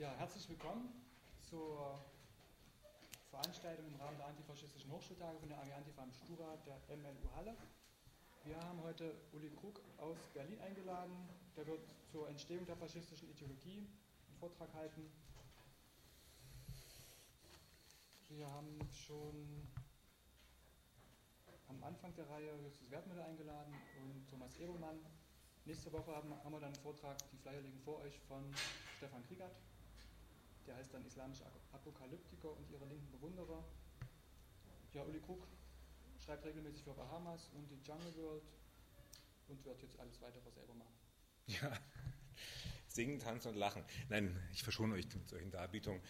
Ja, herzlich willkommen zur Veranstaltung im Rahmen der Antifaschistischen Hochschultage von der AG Antifa im Stura der MLU Halle. Wir haben heute Uli Krug aus Berlin eingeladen. Der wird zur Entstehung der faschistischen Ideologie einen Vortrag halten. Wir haben schon am Anfang der Reihe Justus Wertmüller eingeladen und Thomas Ebermann. Nächste Woche haben wir dann einen Vortrag, die Flyer liegen vor euch, von Stefan Kriegert. Der heißt dann Islamische Apokalyptiker und ihre linken Bewunderer. Ja, Uli Krug schreibt regelmäßig für Bahamas und die Jungle World und wird jetzt alles weitere selber machen. Ja, singen, tanzen und lachen. Nein, ich verschone euch mit solchen Darbietungen.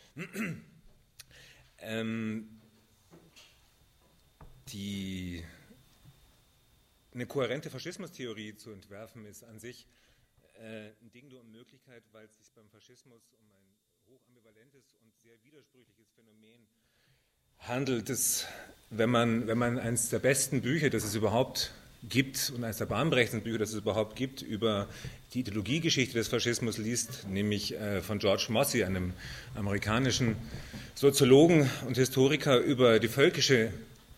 Eine kohärente Faschismustheorie zu entwerfen, ist an sich ein Ding der Unmöglichkeit, weil es sich beim Faschismus um ein hochambivalentes und sehr widersprüchliches Phänomen handelt. Wenn man eines der besten Bücher, das es überhaupt gibt, und eines der bahnbrechendsten Bücher, das es überhaupt gibt, über die Ideologiegeschichte des Faschismus liest, nämlich von George Mossey, einem amerikanischen Soziologen und Historiker, über das völkische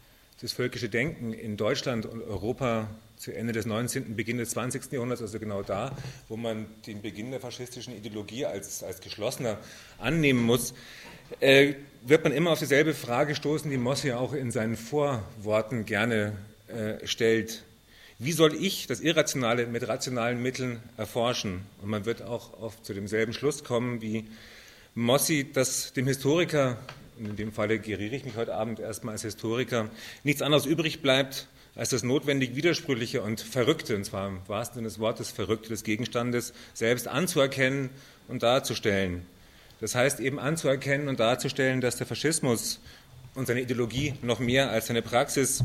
Denken in Deutschland und Europa zu Ende des 19., Beginn des 20. Jahrhunderts, also genau da, wo man den Beginn der faschistischen Ideologie als geschlossener annehmen muss, wird man immer auf dieselbe Frage stoßen, die Mossey auch in seinen Vorworten gerne stellt. Wie soll ich das Irrationale mit rationalen Mitteln erforschen? Und man wird auch oft zu demselben Schluss kommen, wie Mossey, dass dem Historiker, in dem Falle geriere ich mich heute Abend erstmal als Historiker, nichts anderes übrig bleibt, als das notwendig Widersprüchliche und Verrückte, und zwar im wahrsten Sinne des Wortes Verrückte des Gegenstandes, selbst anzuerkennen und darzustellen. Das heißt eben anzuerkennen und darzustellen, dass der Faschismus und seine Ideologie noch mehr als seine Praxis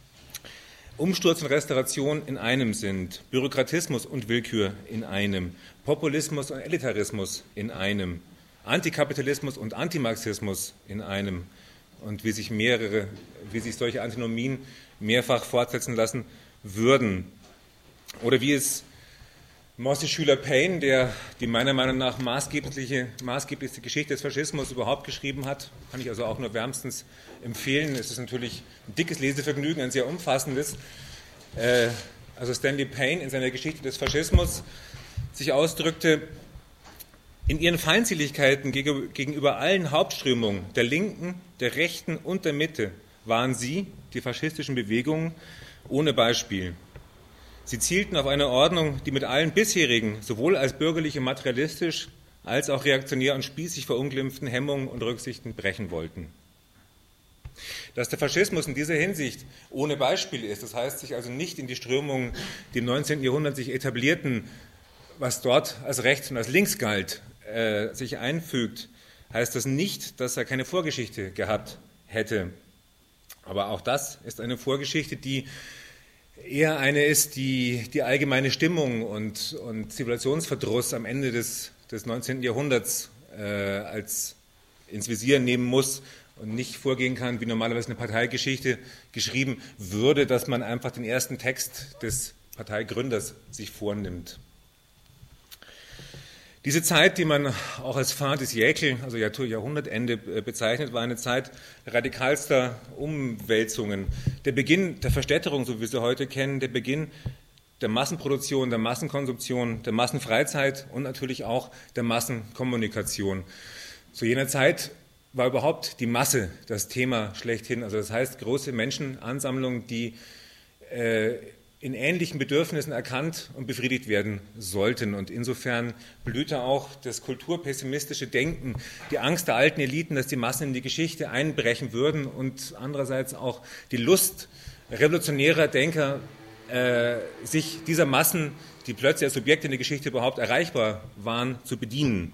Umsturz und Restauration in einem sind, Bürokratismus und Willkür in einem, Populismus und Elitarismus in einem, Antikapitalismus und Antimarxismus in einem, und wie sich solche Antinomien mehrfach fortsetzen lassen würden. Oder wie es Mosseys Schüler Paine, der die meiner Meinung nach maßgeblichste Geschichte des Faschismus überhaupt geschrieben hat, kann ich also auch nur wärmstens empfehlen. Es ist natürlich ein dickes Lesevergnügen, ein sehr umfassendes. Also Stanley Paine in seiner Geschichte des Faschismus sich ausdrückte: In ihren Feindseligkeiten gegenüber allen Hauptströmungen der Linken, der Rechten und der Mitte waren sie, die faschistischen Bewegungen, ohne Beispiel. Sie zielten auf eine Ordnung, die mit allen bisherigen, sowohl als bürgerlich und materialistisch, als auch reaktionär und spießig verunglimpften Hemmungen und Rücksichten brechen wollten. Dass der Faschismus in dieser Hinsicht ohne Beispiel ist, das heißt, sich also nicht in die Strömungen, die im 19. Jahrhundert sich etablierten, was dort als rechts und als links galt, sich einfügt, heißt das nicht, dass er keine Vorgeschichte gehabt hätte. Aber auch das ist eine Vorgeschichte, die eher eine ist, die allgemeine Stimmung und Zivilisationsverdruss am Ende des 19. Jahrhunderts als ins Visier nehmen muss und nicht vorgehen kann, wie normalerweise eine Parteigeschichte geschrieben würde, dass man einfach den ersten Text des Parteigründers sich vornimmt. Diese Zeit, die man auch als Fin des Siècle, also Jahrhundertende bezeichnet, war eine Zeit radikalster Umwälzungen. Der Beginn der Verstädterung, so wie wir sie heute kennen, der Beginn der Massenproduktion, der Massenkonsumption, der Massenfreizeit und natürlich auch der Massenkommunikation. Zu jener Zeit war überhaupt die Masse das Thema schlechthin. Also das heißt, große Menschenansammlungen, die in ähnlichen Bedürfnissen erkannt und befriedigt werden sollten. Und insofern blühte auch das kulturpessimistische Denken, die Angst der alten Eliten, dass die Massen in die Geschichte einbrechen würden, und andererseits auch die Lust revolutionärer Denker, sich dieser Massen, die plötzlich als Subjekte in der Geschichte überhaupt erreichbar waren, zu bedienen.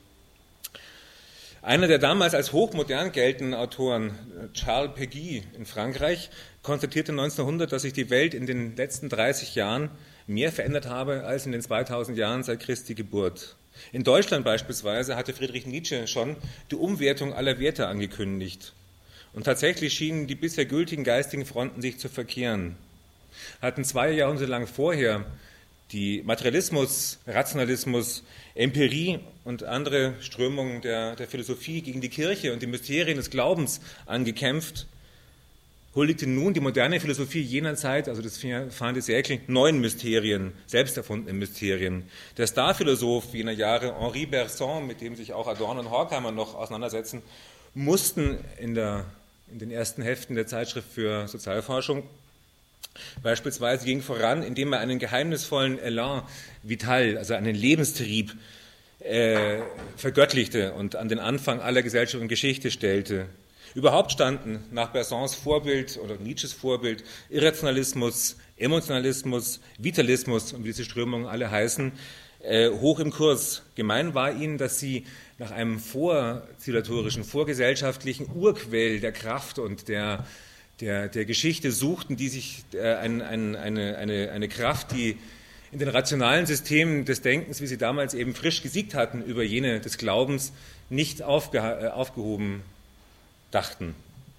Einer der damals als hochmodern geltenden Autoren, Charles Péguy in Frankreich, konstatierte 1900, dass sich die Welt in den letzten 30 Jahren mehr verändert habe als in den 2000 Jahren seit Christi Geburt. In Deutschland beispielsweise hatte Friedrich Nietzsche schon die Umwertung aller Werte angekündigt. Und tatsächlich schienen die bisher gültigen geistigen Fronten sich zu verkehren. Hatten 2 Jahrhunderte lang vorher die Materialismus, Rationalismus, Empirie und andere Strömungen der Philosophie gegen die Kirche und die Mysterien des Glaubens angekämpft, huldigte nun die moderne Philosophie jener Zeit, also des fin de siècle, neuen Mysterien, selbst erfundenen Mysterien. Der Starphilosoph jener Jahre, Henri Bergson, mit dem sich auch Adorno und Horkheimer noch auseinandersetzen, mussten in den ersten Heften der Zeitschrift für Sozialforschung beispielsweise ging voran, indem er einen geheimnisvollen Elan vital, also einen Lebenstrieb, vergöttlichte und an den Anfang aller Gesellschaft und Geschichte stellte. Überhaupt standen nach Bersons Vorbild oder Nietzsches Vorbild Irrationalismus, Emotionalismus, Vitalismus und wie diese Strömungen alle heißen, hoch im Kurs. Gemein war ihnen, dass sie nach einem vorzivilisatorischen, vorgesellschaftlichen Urquell der Kraft und der Geschichte suchten, die sich eine Kraft, die in den rationalen Systemen des Denkens, wie sie damals eben frisch gesiegt hatten, über jene des Glaubens, nicht aufgehoben dachten.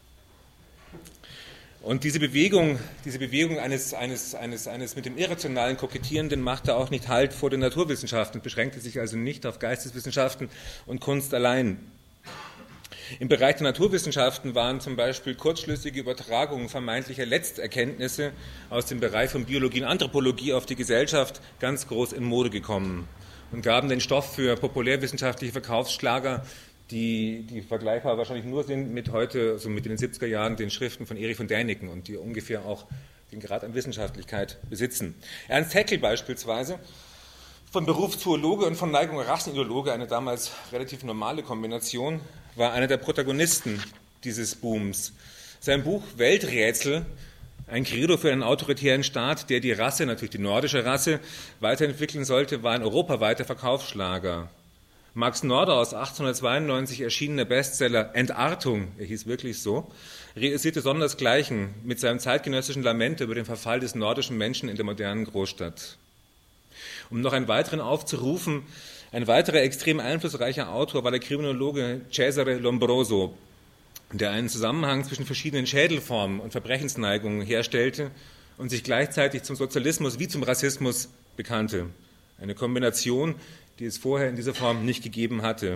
Und diese Bewegung eines mit dem Irrationalen kokettierenden machte auch nicht Halt vor den Naturwissenschaften, beschränkte sich also nicht auf Geisteswissenschaften und Kunst allein. Im Bereich der Naturwissenschaften waren zum Beispiel kurzschlüssige Übertragungen vermeintlicher Letzterkenntnisse aus dem Bereich von Biologie und Anthropologie auf die Gesellschaft ganz groß in Mode gekommen und gaben den Stoff für populärwissenschaftliche Verkaufsschlager, die vergleichbar wahrscheinlich nur sind mit heute, also mit den 70er Jahren, den Schriften von Erich von Däniken und die ungefähr auch den Grad an Wissenschaftlichkeit besitzen. Ernst Haeckel beispielsweise, von Beruf Zoologe und von Neigung Rassenideologe, eine damals relativ normale Kombination, war einer der Protagonisten dieses Booms. Sein Buch Welträtsel, ein Credo für einen autoritären Staat, der die Rasse, natürlich die nordische Rasse, weiterentwickeln sollte, war ein europaweiter Verkaufsschlager. Max Nordhaus 1892 erschienener Bestseller Entartung, er hieß wirklich so, realisierte sondersgleichen mit seinem zeitgenössischen Lament über den Verfall des nordischen Menschen in der modernen Großstadt. Um noch einen weiteren aufzurufen, ein weiterer extrem einflussreicher Autor war der Kriminologe Cesare Lombroso, der einen Zusammenhang zwischen verschiedenen Schädelformen und Verbrechensneigungen herstellte und sich gleichzeitig zum Sozialismus wie zum Rassismus bekannte. Eine Kombination, die es vorher in dieser Form nicht gegeben hatte.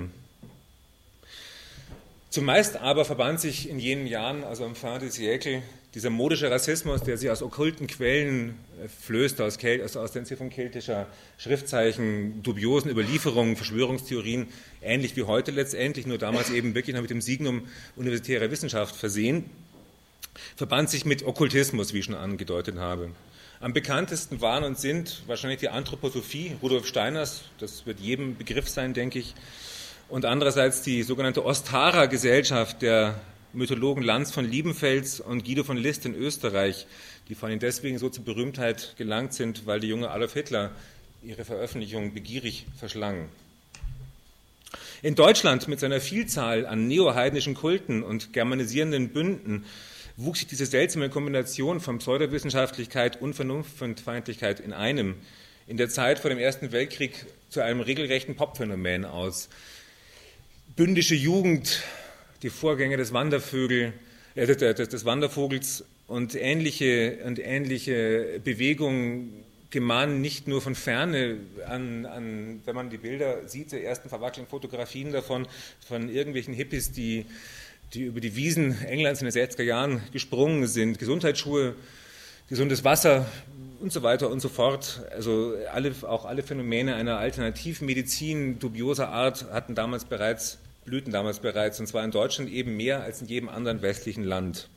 Zumeist aber verband sich in jenen Jahren, also im fin de siècle, dieser modische Rassismus, der sich aus okkulten Quellen flößte, aus den von keltischer Schriftzeichen, dubiosen Überlieferungen, Verschwörungstheorien, ähnlich wie heute letztendlich, nur damals eben wirklich noch mit dem Signum universitärer Wissenschaft versehen, verband sich mit Okkultismus, wie ich schon angedeutet habe. Am bekanntesten waren und sind wahrscheinlich die Anthroposophie Rudolf Steiners, das wird jedem Begriff sein, denke ich, und andererseits die sogenannte Ostara-Gesellschaft der Mythologen Lanz von Liebenfels und Guido von List in Österreich, die vor allem deswegen so zur Berühmtheit gelangt sind, weil die junge Adolf Hitler ihre Veröffentlichungen begierig verschlang. In Deutschland mit seiner Vielzahl an neoheidnischen Kulten und germanisierenden Bünden wuchs sich diese seltsame Kombination von Pseudowissenschaftlichkeit und Vernunftfeindlichkeit in einem, in der Zeit vor dem Ersten Weltkrieg, zu einem regelrechten Popphänomen aus. Bündische Jugend, die Vorgänger des Wandervogels und ähnliche Bewegungen gemahnen nicht nur von Ferne an, wenn man die Bilder sieht, der ersten verwackelten Fotografien davon, von irgendwelchen Hippies, die über die Wiesen Englands in den 60er Jahren gesprungen sind, Gesundheitsschuhe, gesundes Wasser und so weiter und so fort. Also auch alle Phänomene einer Alternativmedizin dubioser Art blühten damals bereits, und zwar in Deutschland eben mehr als in jedem anderen westlichen Land.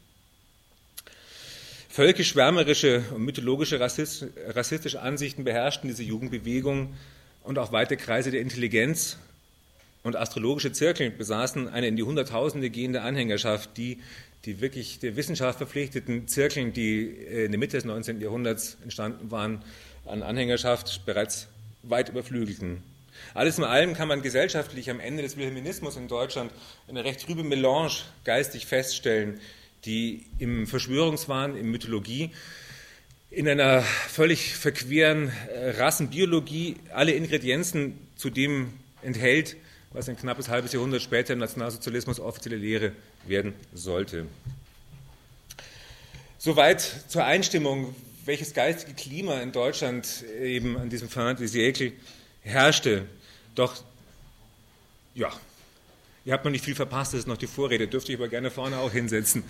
Völkisch-schwärmerische und mythologische rassistische Ansichten beherrschten diese Jugendbewegung und auch weite Kreise der Intelligenz und astrologische Zirkel besaßen eine in die Hunderttausende gehende Anhängerschaft, die wirklich der Wissenschaft verpflichteten Zirkeln, die in der Mitte des 19. Jahrhunderts entstanden waren, an Anhängerschaft bereits weit überflügelten. Alles in allem kann man gesellschaftlich am Ende des Wilhelminismus in Deutschland eine recht trübe Melange geistig feststellen, die im Verschwörungswahn, in Mythologie, in einer völlig verqueren Rassenbiologie alle Ingredienzen zu dem enthält, was ein knappes halbes Jahrhundert später im Nationalsozialismus offizielle Lehre werden sollte. Soweit zur Einstimmung, welches geistige Klima in Deutschland eben an diesem Fin de siècle herrschte. Doch, ja, ihr habt noch nicht viel verpasst, das ist noch die Vorrede, dürft ihr aber gerne vorne auch hinsetzen.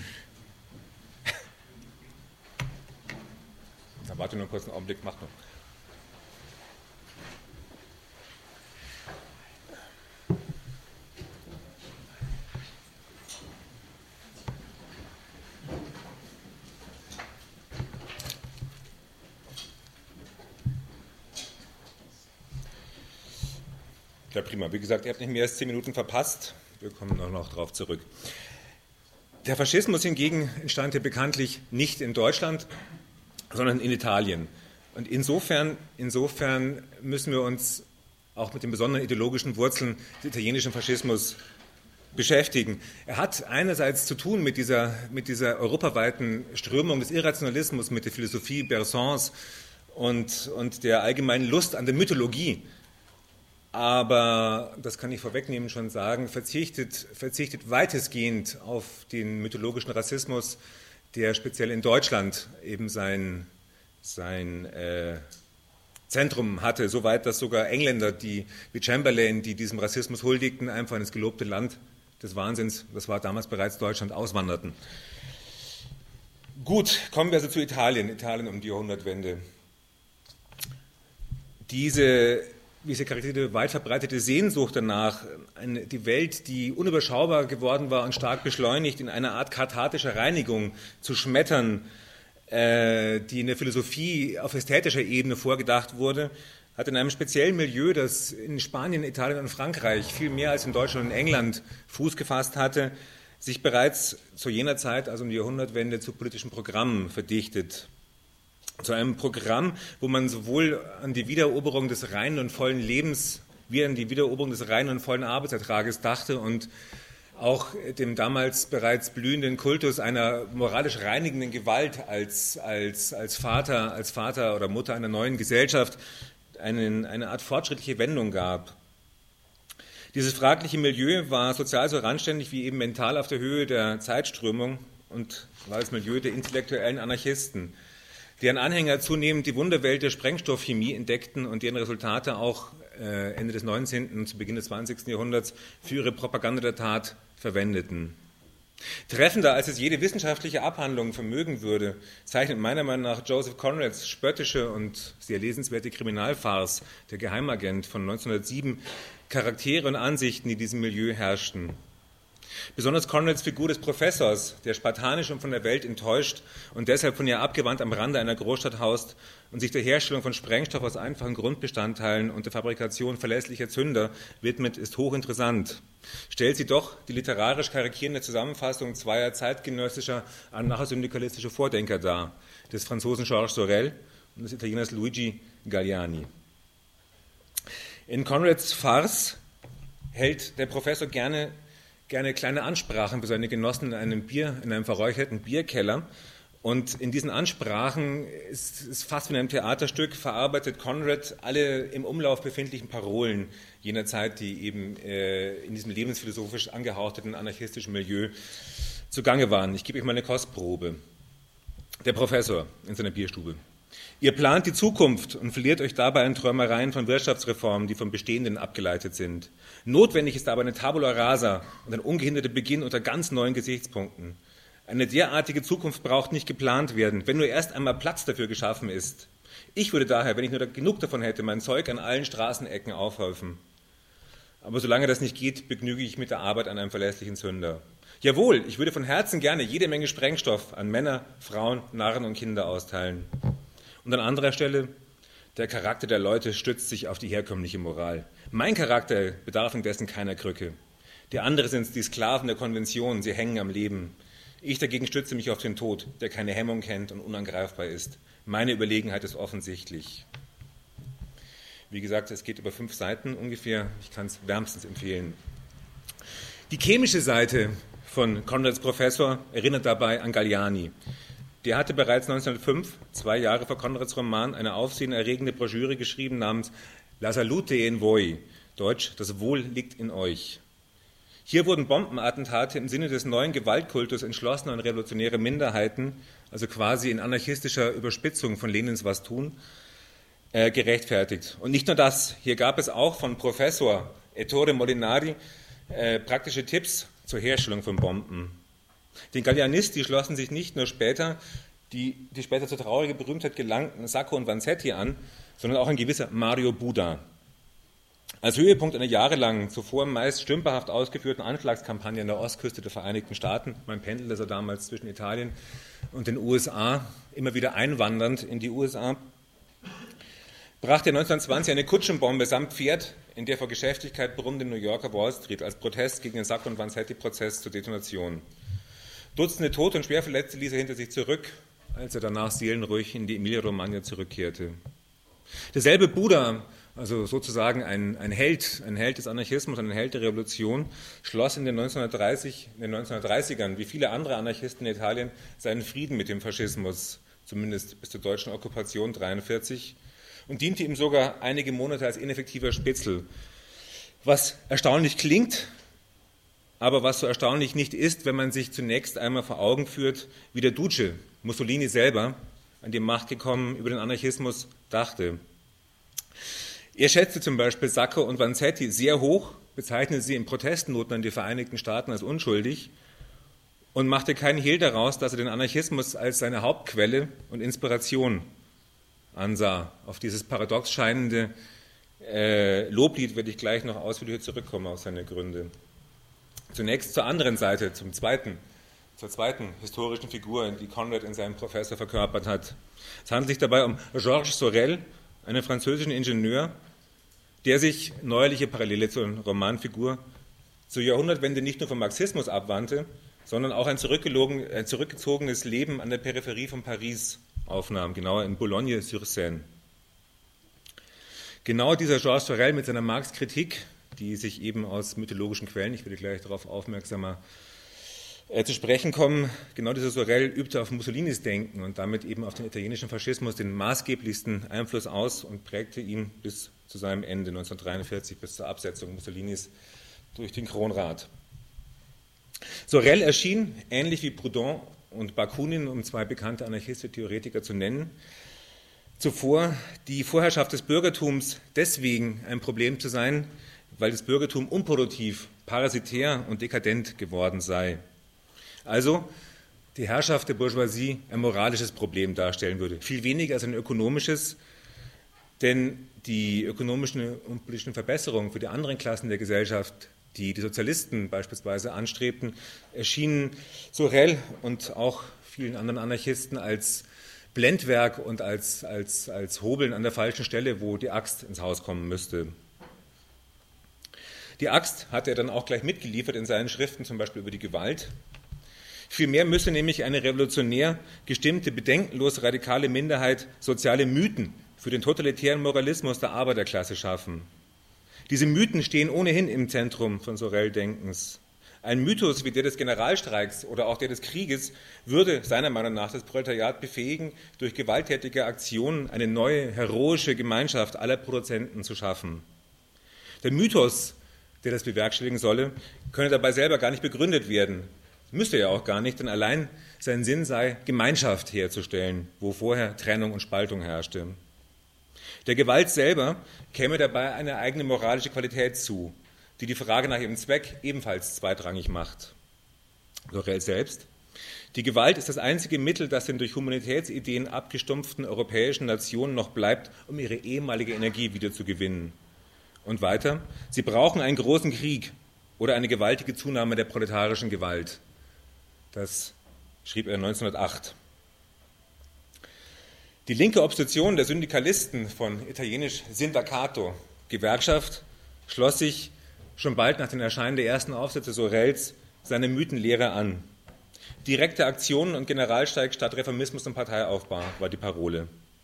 Da warte nur einen kurzen Augenblick, macht noch. Ja, prima. Wie gesagt, ihr habt nicht mehr als 10 Minuten verpasst. Wir kommen noch darauf zurück. Der Faschismus hingegen entstand ja bekanntlich nicht in Deutschland, sondern in Italien. Und insofern müssen wir uns auch mit den besonderen ideologischen Wurzeln des italienischen Faschismus beschäftigen. Er hat einerseits zu tun mit dieser europaweiten Strömung des Irrationalismus, mit der Philosophie Bersons und der allgemeinen Lust an der Mythologie. Aber, das kann ich vorwegnehmen schon sagen, verzichtet weitestgehend auf den mythologischen Rassismus, der speziell in Deutschland eben sein Zentrum hatte, soweit dass sogar Engländer, wie Chamberlain, die diesem Rassismus huldigten, einfach in das gelobte Land des Wahnsinns, das war damals bereits Deutschland, auswanderten. Gut, kommen wir also zu Italien um die Jahrhundertwende. Diese charakterisierte, weit verbreitete Sehnsucht danach, die Welt, die unüberschaubar geworden war und stark beschleunigt, in einer Art kathartischer Reinigung zu schmettern, die in der Philosophie auf ästhetischer Ebene vorgedacht wurde, hat in einem speziellen Milieu, das in Spanien, Italien und Frankreich viel mehr als in Deutschland und England Fuß gefasst hatte, sich bereits zu jener Zeit, also um die Jahrhundertwende, zu politischen Programmen verdichtet. Zu einem Programm, wo man sowohl an die Wiedereroberung des reinen und vollen Lebens wie an die Wiedereroberung des reinen und vollen Arbeitsertrages dachte und auch dem damals bereits blühenden Kultus einer moralisch reinigenden Gewalt als Vater oder Mutter einer neuen Gesellschaft eine Art fortschrittliche Wendung gab. Dieses fragliche Milieu war sozial so randständig wie eben mental auf der Höhe der Zeitströmung und war das Milieu der intellektuellen Anarchisten, deren Anhänger zunehmend die Wunderwelt der Sprengstoffchemie entdeckten und deren Resultate auch Ende des 19. und zu Beginn des 20. Jahrhunderts für ihre Propaganda der Tat verwendeten. Treffender, als es jede wissenschaftliche Abhandlung vermögen würde, zeichnet meiner Meinung nach Joseph Conrads spöttische und sehr lesenswerte Kriminalfarce Der Geheimagent von 1907 Charaktere und Ansichten, die in diesem Milieu herrschten. Besonders Conrads Figur des Professors, der spartanisch und von der Welt enttäuscht und deshalb von ihr abgewandt am Rande einer Großstadt haust und sich der Herstellung von Sprengstoff aus einfachen Grundbestandteilen und der Fabrikation verlässlicher Zünder widmet, ist hochinteressant. Stellt sie doch die literarisch karikierende Zusammenfassung zweier zeitgenössischer anarchosyndikalistischer Vordenker dar, des Franzosen Georges Sorel und des Italieners Luigi Galliani. In Conrads Farce hält der Professor gerne kleine Ansprachen für seine Genossen in einem verräucherten Bierkeller. Und in diesen Ansprachen ist fast wie in einem Theaterstück verarbeitet Conrad alle im Umlauf befindlichen Parolen jener Zeit, die eben in diesem lebensphilosophisch angehauchten anarchistischen Milieu zugange waren. Ich gebe euch mal eine Kostprobe. Der Professor in seiner Bierstube. Ihr plant die Zukunft und verliert euch dabei in Träumereien von Wirtschaftsreformen, die vom Bestehenden abgeleitet sind. Notwendig ist aber eine Tabula rasa und ein ungehinderter Beginn unter ganz neuen Gesichtspunkten. Eine derartige Zukunft braucht nicht geplant werden, wenn nur erst einmal Platz dafür geschaffen ist. Ich würde daher, wenn ich nur genug davon hätte, mein Zeug an allen Straßenecken aufhäufen. Aber solange das nicht geht, begnüge ich mit der Arbeit an einem verlässlichen Zünder. Jawohl, ich würde von Herzen gerne jede Menge Sprengstoff an Männer, Frauen, Narren und Kinder austeilen. Und an anderer Stelle, der Charakter der Leute stützt sich auf die herkömmliche Moral. Mein Charakter bedarf indessen keiner Krücke. Die anderen sind die Sklaven der Konvention, sie hängen am Leben. Ich dagegen stütze mich auf den Tod, der keine Hemmung kennt und unangreifbar ist. Meine Überlegenheit ist offensichtlich. Wie gesagt, es geht über 5 Seiten ungefähr. Ich kann es wärmstens empfehlen. Die chemische Seite von Conrads Professor erinnert dabei an Galliani. Der hatte bereits 1905, 2 Jahre vor Conrads Roman, eine aufsehenerregende Broschüre geschrieben namens La salute in voi, deutsch, das Wohl liegt in euch. Hier wurden Bombenattentate im Sinne des neuen Gewaltkultus entschlossener und revolutionärer Minderheiten, also quasi in anarchistischer Überspitzung von Lenins Was tun, gerechtfertigt. Und nicht nur das, hier gab es auch von Professor Ettore Molinari praktische Tipps zur Herstellung von Bomben. Den Gallianisti schlossen sich nicht nur später die später zur traurigen Berühmtheit gelangten Sacco und Vanzetti an, sondern auch ein gewisser Mario Buda. Als Höhepunkt einer jahrelang zuvor meist stümperhaft ausgeführten Anschlagskampagne an der Ostküste der Vereinigten Staaten, man pendelte so damals zwischen Italien und den USA, immer wieder einwandernd in die USA, brachte 1920 eine Kutschenbombe samt Pferd in der vor Geschäftigkeit brummenden New Yorker Wall Street als Protest gegen den Sacco und Vanzetti-Prozess zur Detonation. Dutzende Tote und Schwerverletzte ließ er hinter sich zurück, als er danach seelenruhig in die Emilia-Romagna zurückkehrte. Derselbe Buda, also sozusagen ein Held des Anarchismus, ein Held der Revolution, schloss in den 1930ern, wie viele andere Anarchisten in Italien, seinen Frieden mit dem Faschismus, zumindest bis zur deutschen Okkupation 1943, und diente ihm sogar einige Monate als ineffektiver Spitzel. Was erstaunlich klingt, aber was so erstaunlich nicht ist, wenn man sich zunächst einmal vor Augen führt, wie der Duce, Mussolini selber, an die Macht gekommen, über den Anarchismus dachte. Er schätzte zum Beispiel Sacco und Vanzetti sehr hoch, bezeichnete sie in Protestnoten an die Vereinigten Staaten als unschuldig und machte keinen Hehl daraus, dass er den Anarchismus als seine Hauptquelle und Inspiration ansah. Auf dieses paradox scheinende Loblied werde ich gleich noch ausführlicher zurückkommen auf seine Gründe. Zunächst zur anderen Seite, zur zweiten historischen Figur, die Conrad in seinem Professor verkörpert hat. Es handelt sich dabei um Georges Sorel, einen französischen Ingenieur, der sich neuerliche Parallele zur Romanfigur zur Jahrhundertwende nicht nur vom Marxismus abwandte, sondern auch ein zurückgezogenes Leben an der Peripherie von Paris aufnahm, genauer in Boulogne-sur-Seine. Genau dieser Georges Sorel mit seiner Marx-Kritik, die sich eben aus mythologischen Quellen, ich werde gleich darauf aufmerksamer zu sprechen kommen, genau dieser Sorel übte auf Mussolinis Denken und damit eben auf den italienischen Faschismus den maßgeblichsten Einfluss aus und prägte ihn bis zu seinem Ende 1943, bis zur Absetzung Mussolinis durch den Kronrat. Sorel erschien, ähnlich wie Proudhon und Bakunin, um zwei bekannte anarchistische Theoretiker zu nennen, zuvor die Vorherrschaft des Bürgertums deswegen ein Problem zu sein, weil das Bürgertum unproduktiv, parasitär und dekadent geworden sei. Also die Herrschaft der Bourgeoisie ein moralisches Problem darstellen würde, viel weniger als ein ökonomisches, denn die ökonomischen und politischen Verbesserungen für die anderen Klassen der Gesellschaft, die die Sozialisten beispielsweise anstrebten, erschienen Sorel und auch vielen anderen Anarchisten als Blendwerk und als Hobeln an der falschen Stelle, wo die Axt ins Haus kommen müsste. Die Axt hat er dann auch gleich mitgeliefert in seinen Schriften, zum Beispiel über die Gewalt. Vielmehr müsse nämlich eine revolutionär gestimmte, bedenkenlos radikale Minderheit soziale Mythen für den totalitären Moralismus der Arbeiterklasse schaffen. Diese Mythen stehen ohnehin im Zentrum von Sorel-Denkens. Ein Mythos wie der des Generalstreiks oder auch der des Krieges würde seiner Meinung nach das Proletariat befähigen, durch gewalttätige Aktionen eine neue, heroische Gemeinschaft aller Produzenten zu schaffen. Der Mythos, der das bewerkstelligen solle, könne dabei selber gar nicht begründet werden. Müsste er auch gar nicht, denn allein sein Sinn sei, Gemeinschaft herzustellen, wo vorher Trennung und Spaltung herrschte. Der Gewalt selber käme dabei eine eigene moralische Qualität zu, die die Frage nach ihrem Zweck ebenfalls zweitrangig macht. Sorel selbst: Die Gewalt ist das einzige Mittel, das den durch Humanitätsideen abgestumpften europäischen Nationen noch bleibt, um ihre ehemalige Energie wiederzugewinnen. Und weiter: Sie brauchen einen großen Krieg oder eine gewaltige Zunahme der proletarischen Gewalt. Das schrieb er 1908. Die linke Obstruktion der Syndikalisten von italienisch Sindacato, Gewerkschaft, schloss sich schon bald nach dem Erscheinen der ersten Aufsätze Sorels seine Mythenlehre an. Direkte Aktionen und Generalstreik statt Reformismus und Parteiaufbau war die Parole.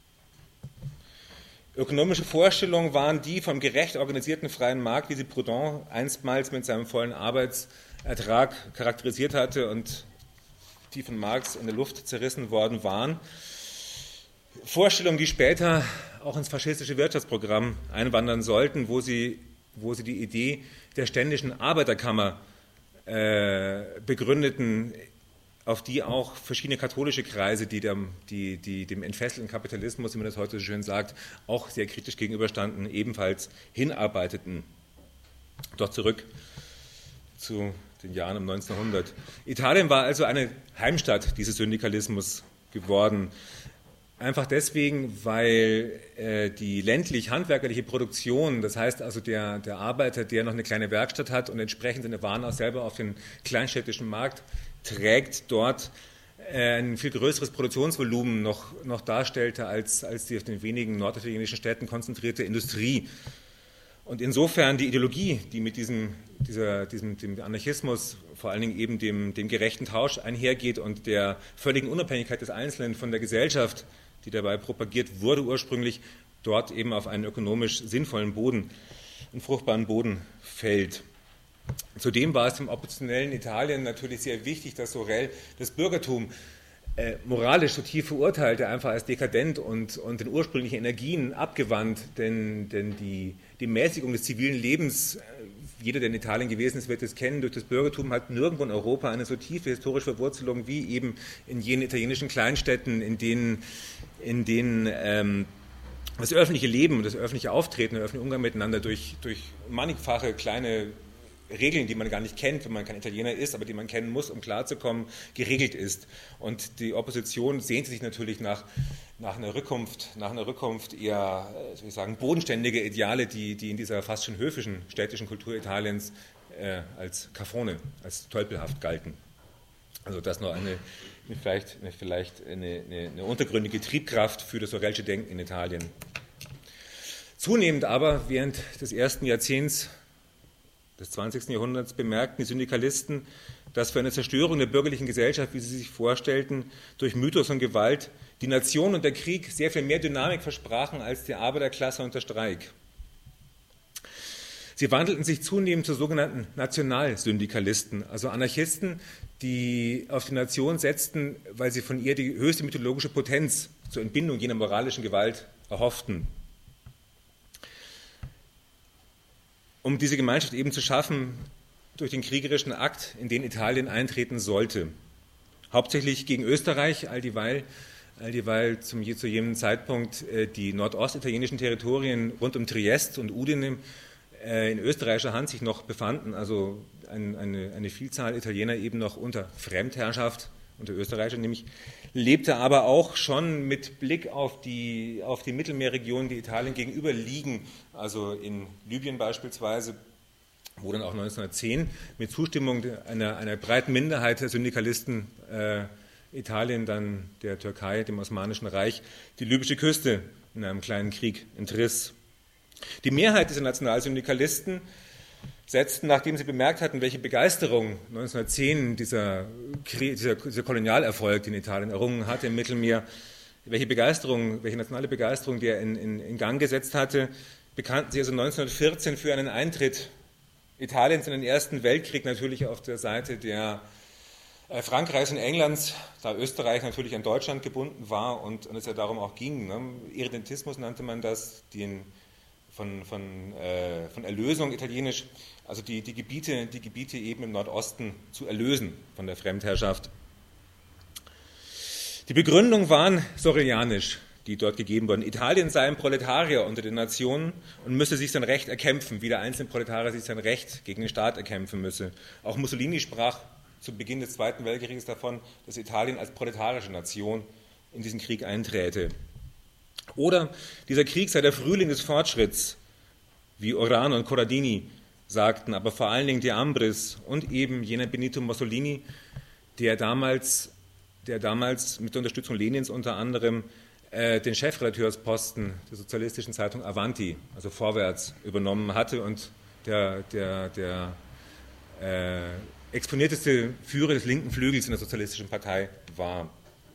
Ökonomische Vorstellungen waren die vom gerecht organisierten freien Markt, wie sie Proudhon einstmals mit seinem vollen Arbeitsertrag charakterisiert hatte und die von Marx in der Luft zerrissen worden waren. Vorstellungen, die später auch ins faschistische Wirtschaftsprogramm einwandern sollten, wo sie die Idee der ständischen Arbeiterkammer begründeten, auf die auch verschiedene katholische Kreise, die dem entfesselten Kapitalismus, wie man das heute so schön sagt, auch sehr kritisch gegenüberstanden, ebenfalls hinarbeiteten. Doch zurück zu den Jahren um 1900. Italien war also eine Heimstatt dieses Syndikalismus geworden. Einfach deswegen, weil die ländlich-handwerkliche Produktion, das heißt also der Arbeiter, der noch eine kleine Werkstatt hat und entsprechend seine Waren auch selber auf den kleinstädtischen Markt trägt, dort ein viel größeres Produktionsvolumen noch darstellte als die auf den wenigen norditalienischen Städten konzentrierte Industrie. Und insofern die Ideologie, die mit dem Anarchismus, vor allen Dingen eben dem gerechten Tausch einhergeht und der völligen Unabhängigkeit des Einzelnen von der Gesellschaft, die dabei propagiert wurde, ursprünglich dort eben auf einen ökonomisch sinnvollen Boden, einen fruchtbaren Boden fällt. Zudem war es im oppositionellen Italien natürlich sehr wichtig, dass Sorel das Bürgertum moralisch so tief verurteilte, einfach als dekadent und den ursprünglichen Energien abgewandt, denn die Mäßigung des zivilen Lebens, jeder, der in Italien gewesen ist, wird es kennen, durch das Bürgertum hat nirgendwo in Europa eine so tiefe historische Verwurzelung wie eben in jenen italienischen Kleinstädten, in denen das öffentliche Leben und das öffentliche Auftreten, der öffentliche Umgang miteinander durch mannigfache kleine Regeln, die man gar nicht kennt, wenn man kein Italiener ist, aber die man kennen muss, um klarzukommen, geregelt ist. Und die Opposition sehnte sich natürlich nach einer Rückkunft eher, soll ich sagen, bodenständige Ideale, die in dieser fast schon höfischen städtischen Kultur Italiens als Cafone, als tölpelhaft galten. Also das noch vielleicht eine untergründige Triebkraft für das Sorelsche Denken in Italien. Zunehmend aber während des ersten Jahrzehnts des 20. Jahrhunderts bemerkten die Syndikalisten, dass für eine Zerstörung der bürgerlichen Gesellschaft, wie sie sich vorstellten, durch Mythos und Gewalt die Nation und der Krieg sehr viel mehr Dynamik versprachen als die Arbeiterklasse und der Streik. Sie wandelten sich zunehmend zu sogenannten Nationalsyndikalisten, also Anarchisten, die auf die Nation setzten, weil sie von ihr die höchste mythologische Potenz zur Entbindung jener moralischen Gewalt erhofften. Um diese Gemeinschaft eben zu schaffen durch den kriegerischen Akt, in den Italien eintreten sollte. Hauptsächlich gegen Österreich, all dieweil zu jenem Zeitpunkt die nordostitalienischen Territorien rund um Triest und Udine in österreichischer Hand sich noch befanden, also eine Vielzahl Italiener eben noch unter Fremdherrschaft, unter Österreichern nämlich, lebte aber auch schon mit Blick auf die Mittelmeerregionen, die Italien gegenüber liegen, also in Libyen beispielsweise, wo dann auch 1910 mit Zustimmung einer breiten Minderheit der Syndikalisten Italien, dann der Türkei, dem Osmanischen Reich, die libysche Küste in einem kleinen Krieg entriss. Die Mehrheit dieser Nationalsyndikalisten setzten, nachdem sie bemerkt hatten, welche Begeisterung 1910 dieser Kolonialerfolg, den Italien errungen hatte im Mittelmeer, welche nationale Begeisterung der in Gang gesetzt hatte, bekannten sie also 1914 für einen Eintritt Italiens in den Ersten Weltkrieg, natürlich auf der Seite der Frankreichs und Englands, da Österreich natürlich an Deutschland gebunden war und es ja darum auch ging. Ne? Irredentismus nannte man das, von Erlösung italienisch, also die Gebiete eben im Nordosten zu erlösen von der Fremdherrschaft. Die Begründungen waren sorelianisch, die dort gegeben wurden. Italien sei ein Proletarier unter den Nationen und müsse sich sein Recht erkämpfen, wie der einzelne Proletarier sich sein Recht gegen den Staat erkämpfen müsse. Auch Mussolini sprach zu Beginn des Zweiten Weltkrieges davon, dass Italien als proletarische Nation in diesen Krieg einträte. Oder dieser Krieg sei der Frühling des Fortschritts, wie Orano und Corradini sagten, aber vor allen Dingen de Ambris und eben jener Benito Mussolini, der damals mit der Unterstützung Lenins unter anderem den Chefredakteursposten der sozialistischen Zeitung Avanti, also Vorwärts, übernommen hatte und der exponierteste Führer des linken Flügels in der sozialistischen Partei war.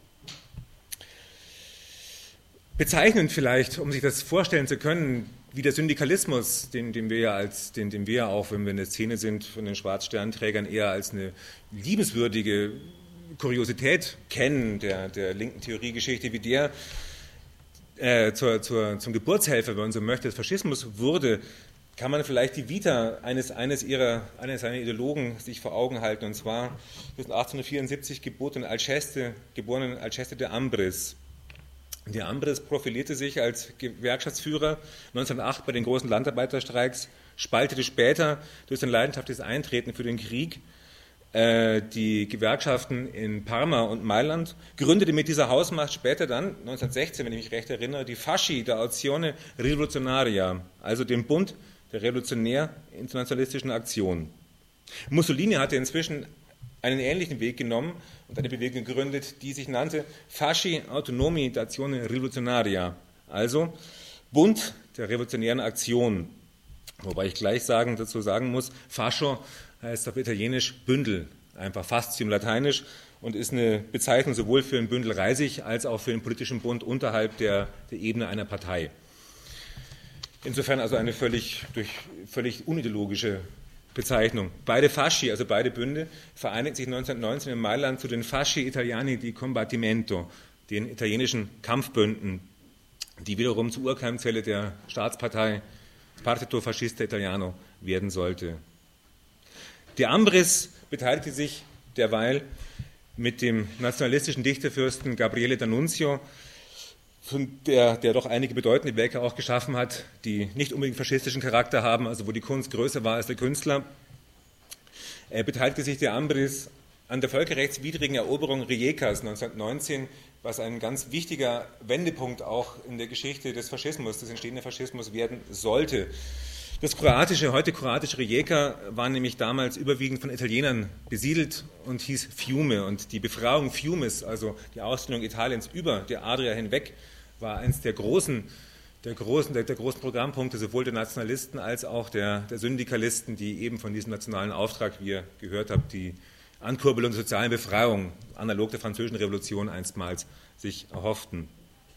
Bezeichnend vielleicht, um sich das vorstellen zu können, wie der Syndikalismus, den wir ja auch, wenn wir in der Szene sind, von den Schwarzsternträgern eher als eine liebenswürdige Kuriosität kennen, der linken Theoriegeschichte, wie der zum Geburtshelfer, wenn man so möchte, des Faschismus wurde, kann man vielleicht die Vita eines seiner Ideologen sich vor Augen halten, und zwar 1874 geborenen Alceste de Ambris. Der Ambris profilierte sich als Gewerkschaftsführer 1908 bei den großen Landarbeiterstreiks, spaltete später durch sein leidenschaftliches Eintreten für den Krieg die Gewerkschaften in Parma und Mailand, gründete mit dieser Hausmacht später dann, 1916, wenn ich mich recht erinnere, die Fasci d'Azione Rivoluzionaria, also den Bund der revolutionär-internationalistischen Aktion. Mussolini hatte inzwischen einen ähnlichen Weg genommen und eine Bewegung gegründet, die sich nannte Fasci Autonomi d'Azione Rivoluzionaria, also Bund der revolutionären Aktion. Wobei ich gleich dazu sagen muss, Fascio heißt auf Italienisch Bündel, einfach Faszium lateinisch, und ist eine Bezeichnung sowohl für ein Bündel Reisig als auch für einen politischen Bund unterhalb der Ebene einer Partei. Insofern also eine völlig unideologische Bezeichnung. Beide Fasci, also beide Bünde, vereinigten sich 1919 in Mailand zu den Fasci Italiani di Combattimento, den italienischen Kampfbünden, die wiederum zur Urkeimzelle der Staatspartei Partito Fascista Italiano werden sollte. Der Ambris beteiligte sich derweil mit dem nationalistischen Dichterfürsten Gabriele D'Annunzio, der doch einige bedeutende Werke auch geschaffen hat, die nicht unbedingt faschistischen Charakter haben, also wo die Kunst größer war als der Künstler. Beteiligte sich der Ambris an der völkerrechtswidrigen Eroberung Rijecas 1919, was ein ganz wichtiger Wendepunkt auch in der Geschichte des Faschismus, des entstehenden Faschismus werden sollte. Das heute kroatische Rijeka war nämlich damals überwiegend von Italienern besiedelt und hieß Fiume. Und die Befreiung Fiumes, also die Ausdehnung Italiens über die Adria hinweg, war eines der großen Programmpunkte sowohl der Nationalisten als auch der Syndikalisten, die eben von diesem nationalen Auftrag, wie ihr gehört habt, die Ankurbelung der sozialen Befreiung, analog der Französischen Revolution einstmals, sich erhofften.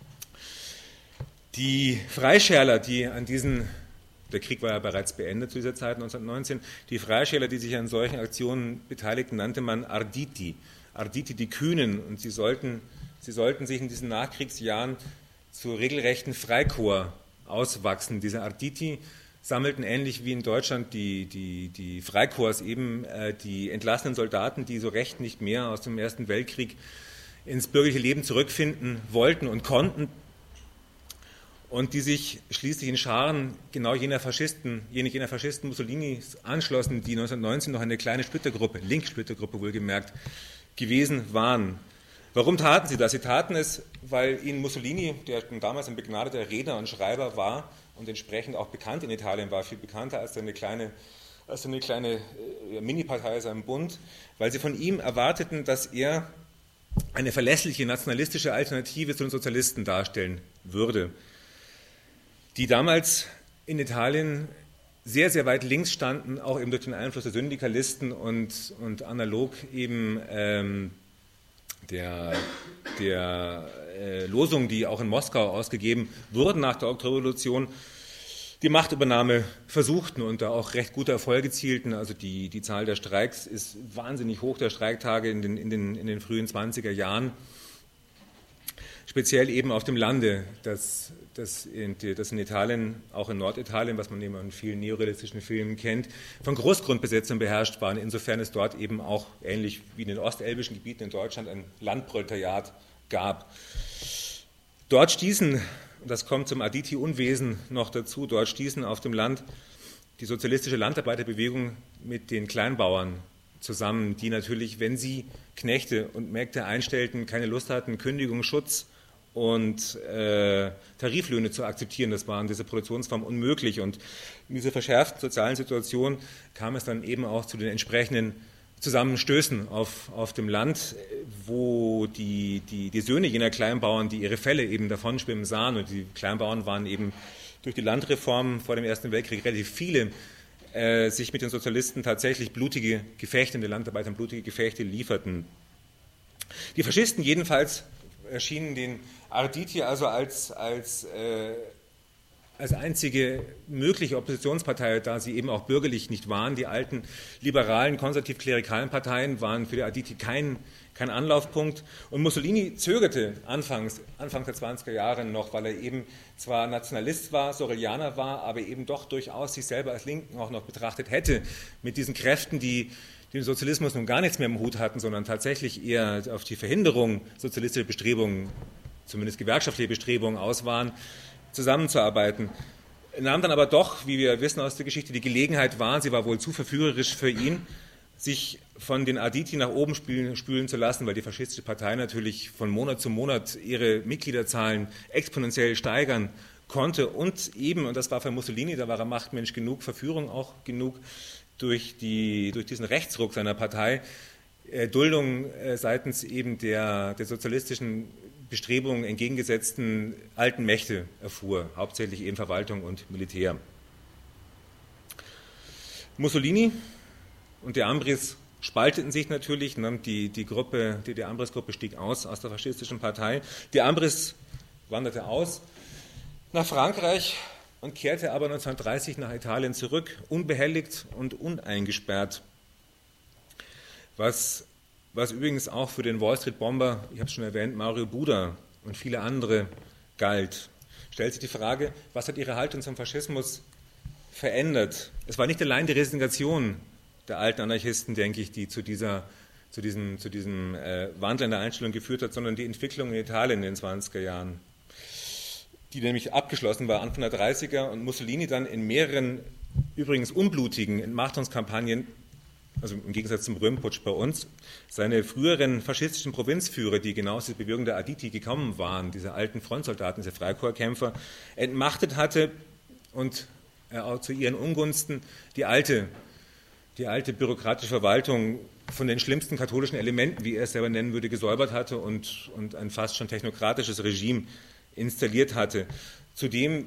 Die Freischärler, der Krieg war ja bereits beendet zu dieser Zeit, 1919. Die Freischärler, die sich an solchen Aktionen beteiligten, nannte man Arditi. Arditi, die Kühnen. Und sie sollten sich in diesen Nachkriegsjahren zu regelrechten Freikorps auswachsen. Diese Arditi sammelten ähnlich wie in Deutschland die Freikorps eben die entlassenen Soldaten, die so recht nicht mehr aus dem Ersten Weltkrieg ins bürgerliche Leben zurückfinden wollten und konnten, und die sich schließlich in Scharen genau jener Faschisten Mussolinis anschlossen, die 1919 noch eine kleine Splittergruppe, Linksplittergruppe wohlgemerkt, gewesen waren. Warum taten sie das? Sie taten es, weil ihnen Mussolini, der damals ein begnadeter Redner und Schreiber war und entsprechend auch bekannt in Italien war, viel bekannter als eine kleine Mini-Partei seinem Bund, weil sie von ihm erwarteten, dass er eine verlässliche nationalistische Alternative zu den Sozialisten darstellen würde, die damals in Italien sehr, sehr weit links standen, auch eben durch den Einfluss der Syndikalisten und analog eben der Losungen, die auch in Moskau ausgegeben wurden nach der Oktoberrevolution, die Machtübernahme versuchten und da auch recht gute Erfolge zielten. Also die Zahl der Streiks ist wahnsinnig hoch, der Streiktage in den frühen 20er Jahren. Speziell eben auf dem Lande, das in Italien, auch in Norditalien, was man eben in vielen neorealistischen Filmen kennt, von Großgrundbesetzern beherrscht waren. Insofern es dort eben auch, ähnlich wie in den ostelbischen Gebieten in Deutschland, ein Landproletariat gab. Dort stießen, und das kommt zum Arditi-Unwesen noch dazu, dort stießen auf dem Land die sozialistische Landarbeiterbewegung mit den Kleinbauern zusammen, die natürlich, wenn sie Knechte und Mägde einstellten, keine Lust hatten, Kündigung, Schutz und Tariflöhne zu akzeptieren. Das war in dieser Produktionsform unmöglich. Und in dieser verschärften sozialen Situation kam es dann eben auch zu den entsprechenden Zusammenstößen auf dem Land, wo die Söhne jener Kleinbauern, die ihre Felle eben davonschwimmen sahen, und die Kleinbauern waren eben durch die Landreformen vor dem Ersten Weltkrieg relativ viele, sich mit den Sozialisten tatsächlich blutige Gefechte, den Landarbeitern blutige Gefechte lieferten. Die Faschisten jedenfalls erschienen den Arditi also als als einzige mögliche Oppositionspartei, da sie eben auch bürgerlich nicht waren. Die alten liberalen, konservativ-klerikalen Parteien waren für die Arditi kein Anlaufpunkt. Und Mussolini zögerte Anfang der 20er Jahre noch, weil er eben zwar Nationalist war, Sorelianer war, aber eben doch durchaus sich selber als Linken auch noch betrachtet hätte, mit diesen Kräften, die den Sozialismus nun gar nichts mehr im Hut hatten, sondern tatsächlich eher auf die Verhinderung sozialistischer Bestrebungen, zumindest gewerkschaftliche Bestrebungen aus waren, zusammenzuarbeiten. Er nahm dann aber doch, wie wir wissen aus der Geschichte, die Gelegenheit wahr, sie war wohl zu verführerisch für ihn, sich von den Arditi nach oben spülen zu lassen, weil die faschistische Partei natürlich von Monat zu Monat ihre Mitgliederzahlen exponentiell steigern konnte und eben, und das war für Mussolini, da war er Machtmensch genug, Verführung auch genug, durch diesen Rechtsruck seiner Partei, Duldung seitens eben der sozialistischen Bestrebungen entgegengesetzten alten Mächte erfuhr, hauptsächlich eben Verwaltung und Militär. Mussolini und de Ambris spalteten sich natürlich, die de Ambris-Gruppe stieg aus der faschistischen Partei. De Ambris wanderte aus nach Frankreich und kehrte aber 1930 nach Italien zurück, unbehelligt und uneingesperrt. Was übrigens auch für den Wall Street Bomber, ich habe es schon erwähnt, Mario Buda und viele andere galt. Stellt sich die Frage, was hat ihre Haltung zum Faschismus verändert? Es war nicht allein die Resignation der alten Anarchisten, denke ich, die zu diesem Wandel in der Einstellung geführt hat, sondern die Entwicklung in Italien in den 20er Jahren, die nämlich abgeschlossen war Anfang der 30er und Mussolini dann in mehreren, übrigens unblutigen Entmachtungskampagnen, also im Gegensatz zum Röhmputsch bei uns, seine früheren faschistischen Provinzführer, die genau aus der Bewegung der Arditi gekommen waren, diese alten Frontsoldaten, diese Freikorpskämpfer, entmachtet hatte und auch zu ihren Ungunsten die alte bürokratische Verwaltung von den schlimmsten katholischen Elementen, wie er es selber nennen würde, gesäubert hatte und ein fast schon technokratisches Regime installiert hatte. Zudem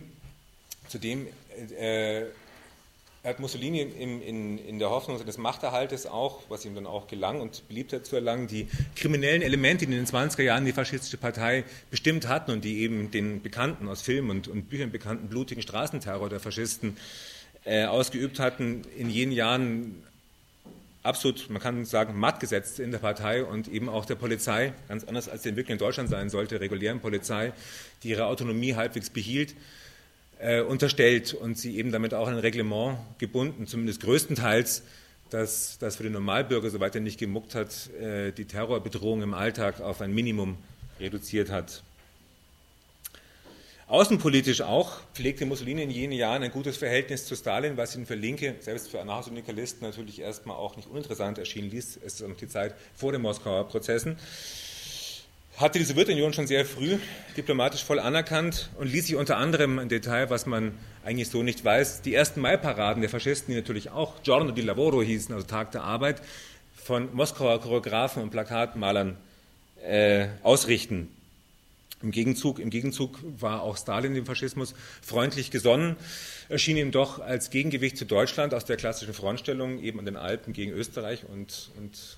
hat Mussolini in der Hoffnung seines Machterhaltes auch, was ihm dann auch gelang und Beliebtheit zu erlangen, die kriminellen Elemente, die in den 20er Jahren die faschistische Partei bestimmt hatten und die eben den bekannten, aus Filmen und Büchern bekannten blutigen Straßenterror der Faschisten ausgeübt hatten, in jenen Jahren absolut, man kann sagen, matt gesetzt in der Partei und eben auch der Polizei, ganz anders als sie wirklich in Deutschland sein sollte, regulären Polizei, die ihre Autonomie halbwegs behielt, unterstellt und sie eben damit auch an ein Reglement gebunden, zumindest größtenteils, das für den Normalbürger, soweit er nicht gemuckt hat, die Terrorbedrohung im Alltag auf ein Minimum reduziert hat. Außenpolitisch auch pflegte Mussolini in jenen Jahren ein gutes Verhältnis zu Stalin, was ihn für Linke, selbst für Anarchosyndikalisten natürlich erstmal auch nicht uninteressant erschienen ließ. Es ist noch die Zeit vor den Moskauer Prozessen. Hatte die Sowjetunion schon sehr früh diplomatisch voll anerkannt und ließ sich unter anderem ein Detail, was man eigentlich so nicht weiß, die ersten Mai-Paraden der Faschisten, die natürlich auch Giorno di Lavoro hießen, also Tag der Arbeit, von Moskauer Choreografen und Plakatmalern ausrichten. Im Gegenzug war auch Stalin dem Faschismus freundlich gesonnen, erschien ihm doch als Gegengewicht zu Deutschland aus der klassischen Frontstellung eben an den Alpen gegen Österreich und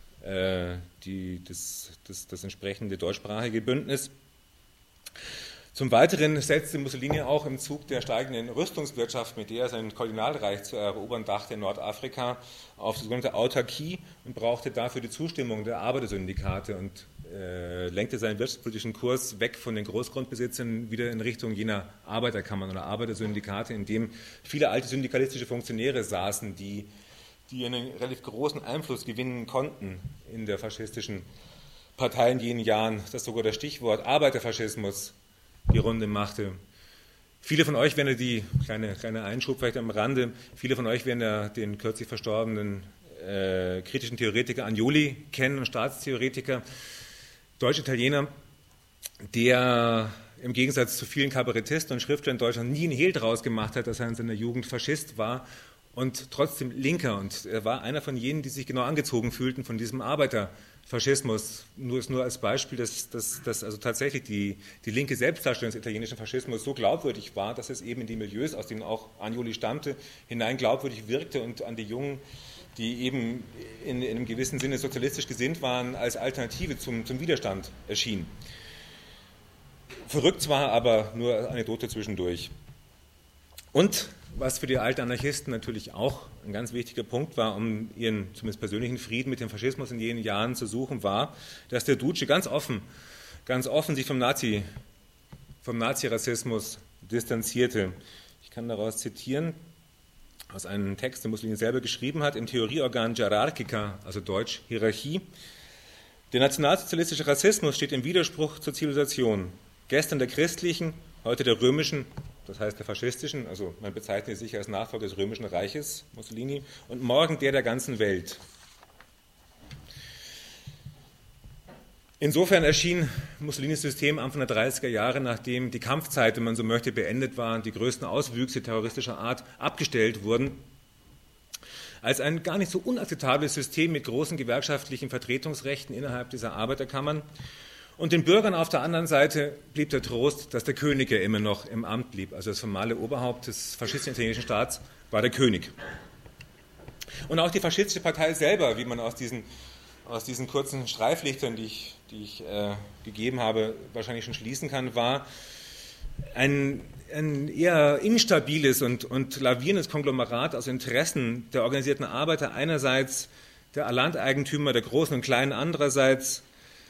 das entsprechende deutschsprachige Bündnis. Zum Weiteren setzte Mussolini auch im Zug der steigenden Rüstungswirtschaft, mit der er sein Kolonialreich zu erobern dachte in Nordafrika, auf die sogenannte Autarkie und brauchte dafür die Zustimmung der Arbeitersyndikate und lenkte seinen wirtschaftspolitischen Kurs weg von den Großgrundbesitzern wieder in Richtung jener Arbeiterkammern oder Arbeitersyndikate, in dem viele alte syndikalistische Funktionäre saßen, die einen relativ großen Einfluss gewinnen konnten in der faschistischen Partei in jenen Jahren, dass sogar das Stichwort Arbeiterfaschismus die Runde machte. Viele von euch werden die kleine Einschub vielleicht am Rande, viele von euch werden ja den kürzlich verstorbenen kritischen Theoretiker Agnoli kennen und Staatstheoretiker, Deutsch-Italiener, der im Gegensatz zu vielen Kabarettisten und Schriftstellern in Deutschland nie einen Hehl draus gemacht hat, dass er in seiner Jugend Faschist war und trotzdem Linker. Und er war einer von jenen, die sich genau angezogen fühlten von diesem Arbeiterfaschismus. Nur als Beispiel, dass also tatsächlich die linke Selbstdarstellung des italienischen Faschismus so glaubwürdig war, dass es eben in die Milieus, aus denen auch Agnoli stammte, hinein glaubwürdig wirkte und an die Jungen, die eben in einem gewissen Sinne sozialistisch gesinnt waren, als Alternative zum Widerstand erschien. Verrückt zwar, aber nur Anekdote zwischendurch. Und was für die alten Anarchisten natürlich auch ein ganz wichtiger Punkt war, um ihren zumindest persönlichen Frieden mit dem Faschismus in jenen Jahren zu suchen, war, dass der Duce ganz offen sich vom Nazi-Rassismus distanzierte. Ich kann daraus zitieren, aus einem Text, den Mussolini selber geschrieben hat, im Theorieorgan Gerarchica, also Deutsch Hierarchie. Der nationalsozialistische Rassismus steht im Widerspruch zur Zivilisation. Gestern der christlichen, heute der römischen, das heißt der faschistischen, also man bezeichnet sich als Nachfolger des römischen Reiches, Mussolini, und morgen der ganzen Welt. Insofern erschien Mussolinis System Anfang der 30er Jahre, nachdem die Kampfzeit, wenn man so möchte, beendet war und die größten Auswüchse terroristischer Art abgestellt wurden, als ein gar nicht so unakzeptables System mit großen gewerkschaftlichen Vertretungsrechten innerhalb dieser Arbeiterkammern. Und den Bürgern auf der anderen Seite blieb der Trost, dass der König ja immer noch im Amt blieb. Also das formale Oberhaupt des faschistischen italienischen Staats war der König. Und auch die faschistische Partei selber, wie man aus diesen kurzen Streiflichtern, die ich gegeben habe, wahrscheinlich schon schließen kann, war ein eher instabiles und lavierendes Konglomerat aus Interessen der organisierten Arbeiter einerseits, der Landeigentümer, der Großen und Kleinen andererseits,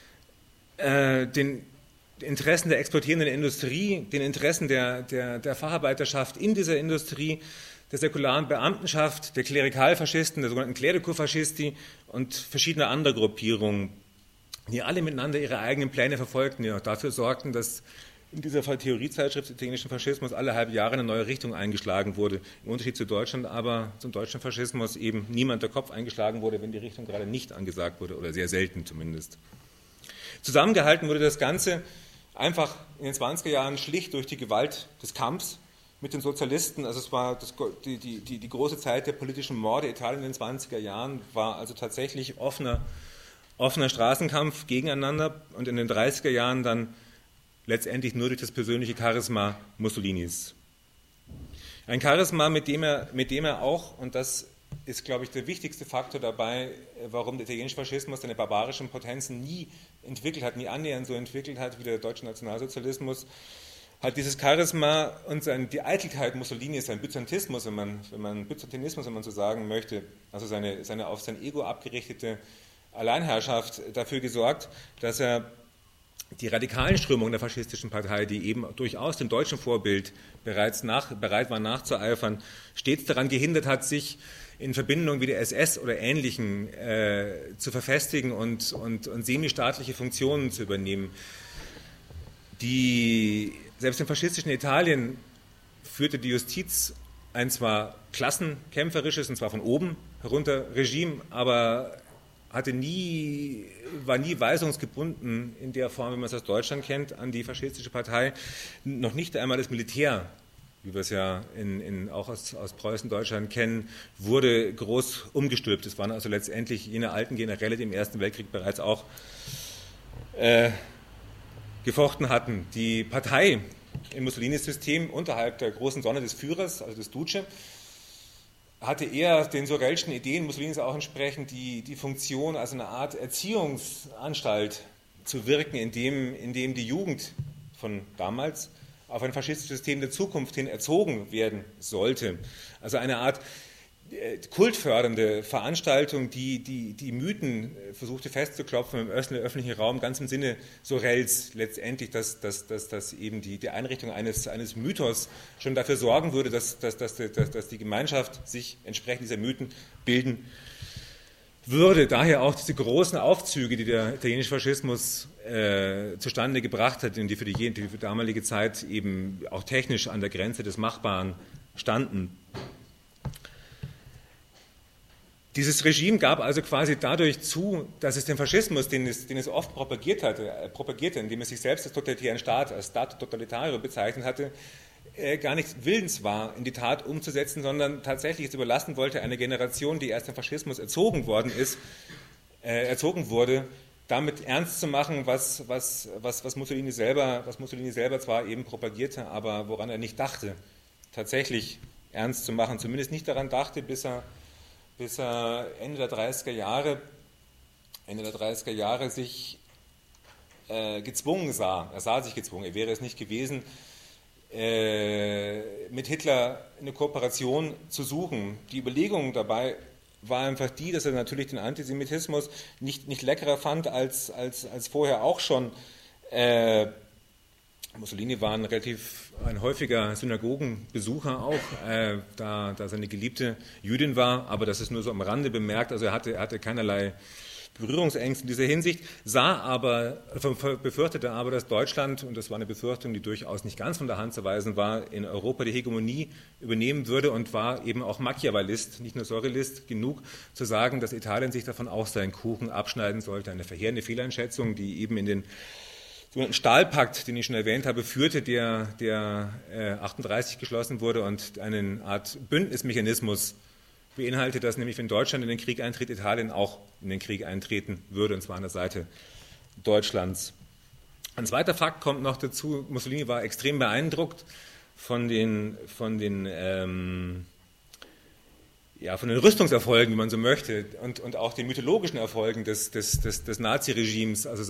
den Interessen der exportierenden Industrie, den Interessen der Facharbeiterschaft in dieser Industrie, der säkularen Beamtenschaft, der Klerikalfaschisten, der sogenannten Klerikofaschisti und verschiedener anderer Gruppierungen, die alle miteinander ihre eigenen Pläne verfolgten, die auch dafür sorgten, dass in dieser Theoriezeitschrift des italienischen Faschismus alle halbe Jahre eine neue Richtung eingeschlagen wurde. Im Unterschied zu Deutschland aber zum deutschen Faschismus eben niemand der Kopf eingeschlagen wurde, wenn die Richtung gerade nicht angesagt wurde, oder sehr selten zumindest. Zusammengehalten wurde das Ganze einfach in den 20er Jahren schlicht durch die Gewalt des Kampfs mit den Sozialisten. Also es war die große Zeit der politischen Morde. Italien in den 20er Jahren war also tatsächlich offener Straßenkampf gegeneinander und in den 30er Jahren dann letztendlich nur durch das persönliche Charisma Mussolinis. Ein Charisma, mit dem er auch, und das ist, glaube ich, der wichtigste Faktor dabei, warum der italienische Faschismus seine barbarischen Potenzen nie entwickelt hat, nie annähernd so entwickelt hat wie der deutsche Nationalsozialismus, hat dieses Charisma und die Eitelkeit Mussolinis, sein Byzantinismus, wenn man so sagen möchte, also seine auf sein Ego abgerichtete Alleinherrschaft dafür gesorgt, dass er die radikalen Strömungen der faschistischen Partei, die eben durchaus dem deutschen Vorbild bereit waren nachzueifern, stets daran gehindert hat, sich in Verbindungen wie der SS oder Ähnlichen zu verfestigen und semistaatliche Funktionen zu übernehmen. Selbst im faschistischen Italien führte die Justiz ein zwar klassenkämpferisches, und zwar von oben herunter Regime, aber war nie weisungsgebunden in der Form, wie man es aus Deutschland kennt, an die faschistische Partei. Noch nicht einmal das Militär, wie wir es ja auch aus Preußen, Deutschland kennen, wurde groß umgestülpt. Es waren also letztendlich jene alten Generäle, die im Ersten Weltkrieg bereits auch gefochten hatten. Die Partei im Mussolinis System unterhalb der großen Sonne des Führers, also des Duce, hatte eher den Sorelschen Ideen Mussolinis auch entsprechend die Funktion, als eine Art Erziehungsanstalt zu wirken, indem die Jugend von damals auf ein faschistisches System der Zukunft hin erzogen werden sollte. Also eine Art kultfördernde Veranstaltung, die Mythen versuchte festzuklopfen im öffentlichen Raum, ganz im Sinne Sorels letztendlich, dass eben die Einrichtung eines Mythos schon dafür sorgen würde, dass die Gemeinschaft sich entsprechend dieser Mythen bilden würde. Daher auch diese großen Aufzüge, die der italienische Faschismus zustande gebracht hat, und die für die damalige Zeit eben auch technisch an der Grenze des Machbaren standen. Dieses Regime gab also quasi dadurch zu, dass es den Faschismus, den es oft propagierte, indem es sich selbst als totalitären Staat, als Stato Totalitario bezeichnet hatte, gar nicht willens war, in die Tat umzusetzen, sondern tatsächlich es überlassen wollte, eine Generation, die erst im Faschismus erzogen wurde, damit ernst zu machen, was Mussolini selber zwar eben propagierte, aber woran er nicht dachte, tatsächlich ernst zu machen, zumindest nicht daran dachte, bis er Ende der 30er Jahre sich gezwungen sah. Er sah sich gezwungen, er wäre es nicht gewesen, mit Hitler eine Kooperation zu suchen. Die Überlegung dabei war einfach die, dass er natürlich den Antisemitismus nicht leckerer fand als vorher auch schon. Mussolini war ein häufiger Synagogenbesucher auch, da seine Geliebte Jüdin war, aber das ist nur so am Rande bemerkt, also er hatte keinerlei Berührungsängste in dieser Hinsicht, befürchtete aber, dass Deutschland, und das war eine Befürchtung, die durchaus nicht ganz von der Hand zu weisen war, in Europa die Hegemonie übernehmen würde und war eben auch Machiavellist, nicht nur Surrealist genug, zu sagen, dass Italien sich davon auch seinen Kuchen abschneiden sollte. Eine verheerende Fehleinschätzung, die eben in den sogenannten Stahlpakt, den ich schon erwähnt habe, führte, der 1938 geschlossen wurde und eine Art Bündnismechanismus beinhaltet, dass nämlich, wenn Deutschland in den Krieg eintritt, Italien auch in den Krieg eintreten würde, und zwar an der Seite Deutschlands. Ein zweiter Fakt kommt noch dazu. Mussolini war extrem beeindruckt von den Rüstungserfolgen, wie man so möchte, und auch den mythologischen Erfolgen des Naziregimes, also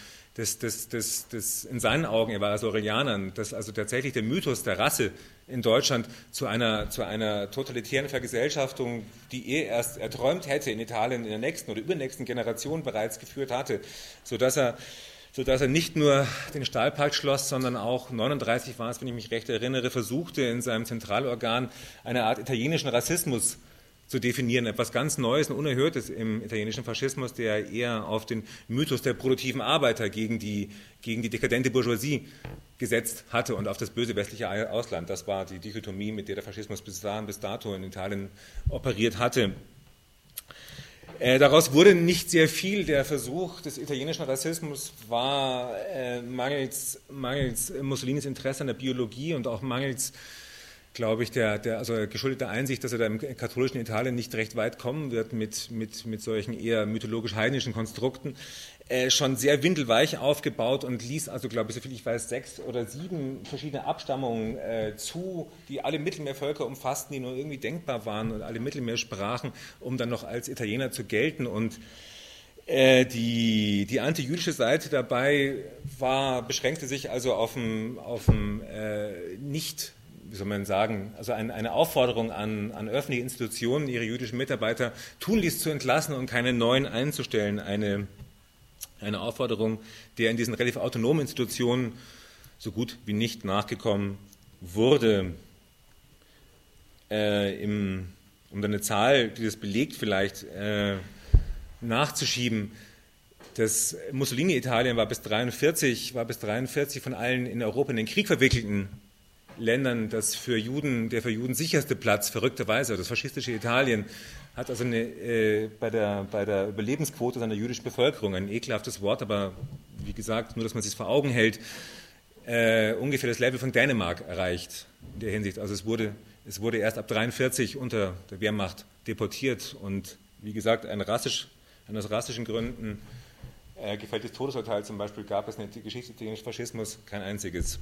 in seinen Augen, er war also Aurelianer, dass also tatsächlich der Mythos der Rasse in Deutschland zu einer totalitären Vergesellschaftung, die erst erträumt hätte in Italien in der nächsten oder übernächsten Generation bereits geführt hatte, sodass er nicht nur den Stahlpakt schloss, sondern auch 1939 war es, wenn ich mich recht erinnere, versuchte in seinem Zentralorgan eine Art italienischen Rassismus zu definieren, etwas ganz Neues und Unerhörtes im italienischen Faschismus, der eher auf den Mythos der produktiven Arbeiter gegen die dekadente Bourgeoisie gesetzt hatte und auf das böse westliche Ausland. Das war die Dichotomie, mit der der Faschismus bis dato in Italien operiert hatte. Daraus wurde nicht sehr viel. Der Versuch des italienischen Rassismus war mangels Mussolinis Interesse an der Biologie und auch mangels, glaube ich, also geschuldet der Einsicht, dass er da im katholischen Italien nicht recht weit kommen wird mit solchen eher mythologisch-heidnischen Konstrukten, schon sehr windelweich aufgebaut und ließ also, glaube ich, soviel ich weiß, 6 oder 7 verschiedene Abstammungen zu, die alle Mittelmeervölker umfassten, die nur irgendwie denkbar waren und alle Mittelmeersprachen, um dann noch als Italiener zu gelten. Und die antijüdische Seite dabei beschränkte sich also auf nicht, wie soll man sagen, also eine Aufforderung an öffentliche Institutionen, ihre jüdischen Mitarbeiter tunlichst zu entlassen und keine neuen einzustellen, eine Aufforderung, der in diesen relativ autonomen Institutionen so gut wie nicht nachgekommen wurde. Um dann eine Zahl, die das belegt, vielleicht nachzuschieben: Das Mussolini-Italien war bis 1943 von allen in Europa in den Krieg verwickelten Ländern der für Juden sicherste Platz, verrückterweise. Das faschistische Italien hat also bei der Überlebensquote seiner jüdischen Bevölkerung, ein ekelhaftes Wort, aber wie gesagt, nur dass man es sich vor Augen hält, ungefähr das Level von Dänemark erreicht in der Hinsicht. Also es wurde erst ab 1943 unter der Wehrmacht deportiert und wie gesagt, aus rassischen Gründen gefälltes Todesurteil zum Beispiel gab es in der Geschichte des Faschismus kein einziges.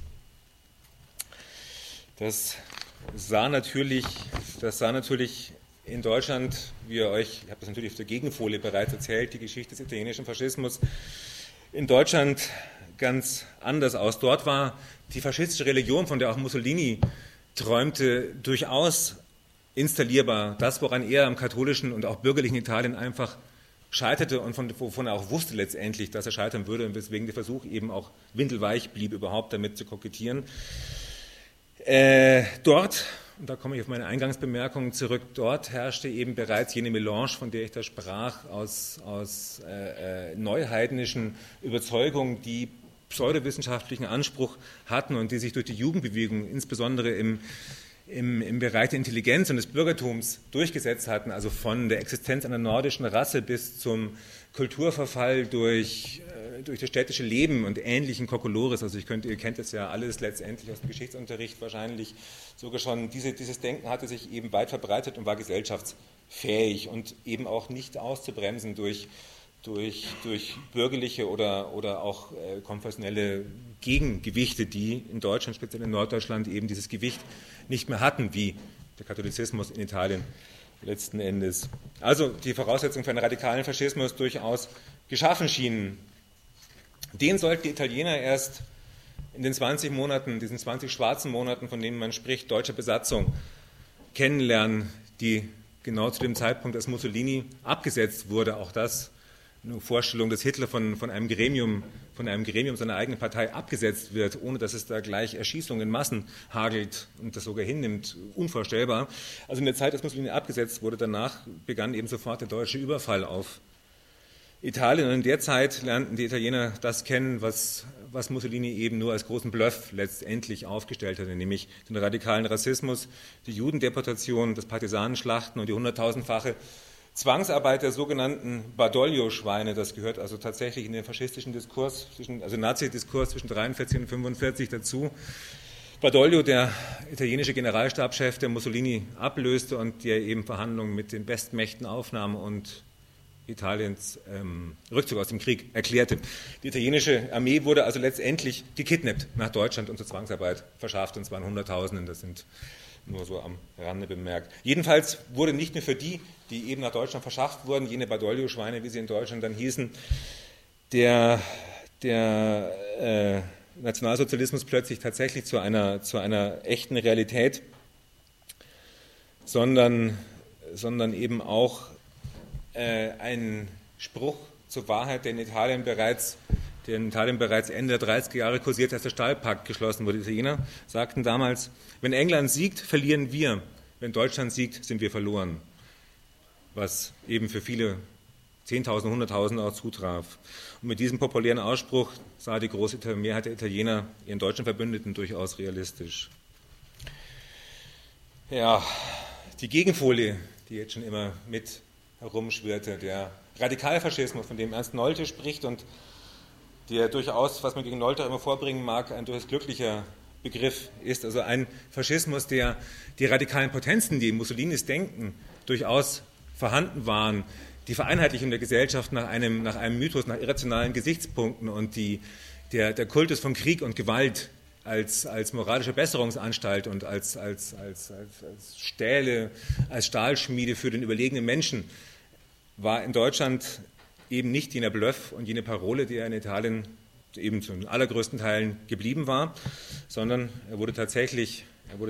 Das sah natürlich in Deutschland, ich habe das natürlich auf der Gegenfolie bereits erzählt, die Geschichte des italienischen Faschismus, in Deutschland ganz anders aus. Dort war die faschistische Religion, von der auch Mussolini träumte, durchaus installierbar. Das, woran er am katholischen und auch bürgerlichen Italien einfach scheiterte und wovon er auch wusste letztendlich, dass er scheitern würde und weswegen der Versuch eben auch windelweich blieb, überhaupt damit zu kokettieren. Dort, und da komme ich auf meine Eingangsbemerkungen zurück, dort herrschte eben bereits jene Melange, von der ich da sprach, aus neuheidnischen Überzeugungen, die pseudowissenschaftlichen Anspruch hatten und die sich durch die Jugendbewegung, insbesondere im Bereich der Intelligenz und des Bürgertums durchgesetzt hatten, also von der Existenz einer nordischen Rasse bis zum Kulturverfall durch das städtische Leben und ähnlichen Kokolores. Also ihr kennt das ja alles letztendlich aus dem Geschichtsunterricht wahrscheinlich sogar schon. Dieses Denken hatte sich eben weit verbreitet und war gesellschaftsfähig und eben auch nicht auszubremsen durch bürgerliche oder auch konfessionelle Gegengewichte, die in Deutschland, speziell in Norddeutschland, eben dieses Gewicht nicht mehr hatten, wie der Katholizismus in Italien letzten Endes. Also die Voraussetzungen für einen radikalen Faschismus durchaus geschaffen schienen. Den sollten die Italiener erst in den 20 Monaten, diesen 20 schwarzen Monaten, von denen man spricht, deutscher Besatzung, kennenlernen, die genau zu dem Zeitpunkt, als Mussolini abgesetzt wurde, auch das eine Vorstellung, dass Hitler von einem Gremium seiner eigenen Partei abgesetzt wird, ohne dass es da gleich Erschießungen in Massen hagelt und das sogar hinnimmt, unvorstellbar. Also in der Zeit, als Mussolini abgesetzt wurde, danach begann eben sofort der deutsche Überfall auf Italien. Und in der Zeit lernten die Italiener das kennen, was Mussolini eben nur als großen Bluff letztendlich aufgestellt hatte, nämlich den radikalen Rassismus, die Judendeportation, das Partisanenschlachten und die 100.000-fache Zwangsarbeit der sogenannten Badoglio-Schweine. Das gehört also tatsächlich in den faschistischen Diskurs, also Nazi-Diskurs zwischen 1943 und 1945 dazu. Badoglio, der italienische Generalstabschef, der Mussolini ablöste und der eben Verhandlungen mit den Westmächten aufnahm und Italiens Rückzug aus dem Krieg erklärte. Die italienische Armee wurde also letztendlich gekidnappt nach Deutschland und zur Zwangsarbeit verschafft, und zwar in Hunderttausenden, das sind nur so am Rande bemerkt. Jedenfalls wurde nicht nur für die eben nach Deutschland verschafft wurden, jene Badoglio-Schweine, wie sie in Deutschland dann hießen, der Nationalsozialismus plötzlich tatsächlich zu einer echten Realität, sondern eben auch ein Spruch zur Wahrheit, der in Italien bereits Ende der 30er Jahre kursierte, als der Stahlpakt geschlossen wurde. Die Italiener sagten damals, wenn England siegt, verlieren wir. Wenn Deutschland siegt, sind wir verloren. Was eben für viele Zehntausende, Hunderttausende auch zutraf. Und mit diesem populären Ausspruch sah die große Mehrheit der Italiener ihren deutschen Verbündeten durchaus realistisch. Ja, die Gegenfolie, die jetzt schon immer mit herumschwirrte, der Radikalfaschismus, von dem Ernst Nolte spricht und der durchaus, was man gegen Nolte immer vorbringen mag, ein durchaus glücklicher Begriff ist. Also ein Faschismus, der die radikalen Potenzen, die in Mussolinis Denken durchaus vorhanden waren, die Vereinheitlichung der Gesellschaft nach einem Mythos, nach irrationalen Gesichtspunkten und der Kultus von Krieg und Gewalt als moralische Besserungsanstalt und als Stähle, als Stahlschmiede für den überlegenen Menschen, war in Deutschland eben nicht jener Bluff und jene Parole, die er in Italien eben zu den allergrößten Teilen geblieben war, sondern er wurde tatsächlich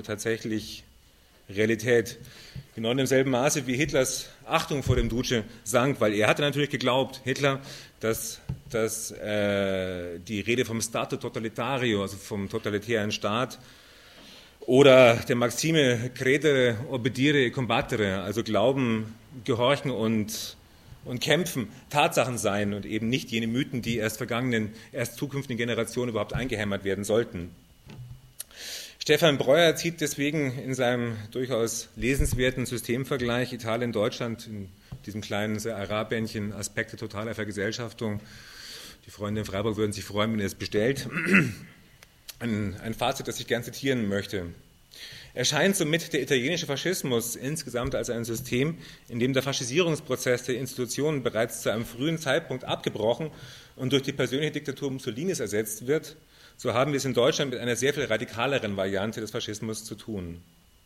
Realität. Genau in demselben Maße, wie Hitlers Achtung vor dem Duce sank, weil er hatte natürlich geglaubt, Hitler, dass die Rede vom Stato Totalitario, also vom totalitären Staat, oder der Maxime credere, obbedire, combattere, also Glauben, Gehorchen und Kämpfen, Tatsachen seien und eben nicht jene Mythen, die erst zukünftigen Generationen überhaupt eingehämmert werden sollten. Stefan Breuer zieht deswegen in seinem durchaus lesenswerten Systemvergleich Italien-Deutschland, in diesem kleinen Arabähnchen Aspekte totaler Vergesellschaftung, die Freunde in Freiburg würden sich freuen, wenn ihr es bestellt, ein Fazit, das ich gern zitieren möchte. Erscheint somit der italienische Faschismus insgesamt als ein System, in dem der Faschisierungsprozess der Institutionen bereits zu einem frühen Zeitpunkt abgebrochen und durch die persönliche Diktatur Mussolinis ersetzt wird, so haben wir es in Deutschland mit einer sehr viel radikaleren Variante des Faschismus zu tun.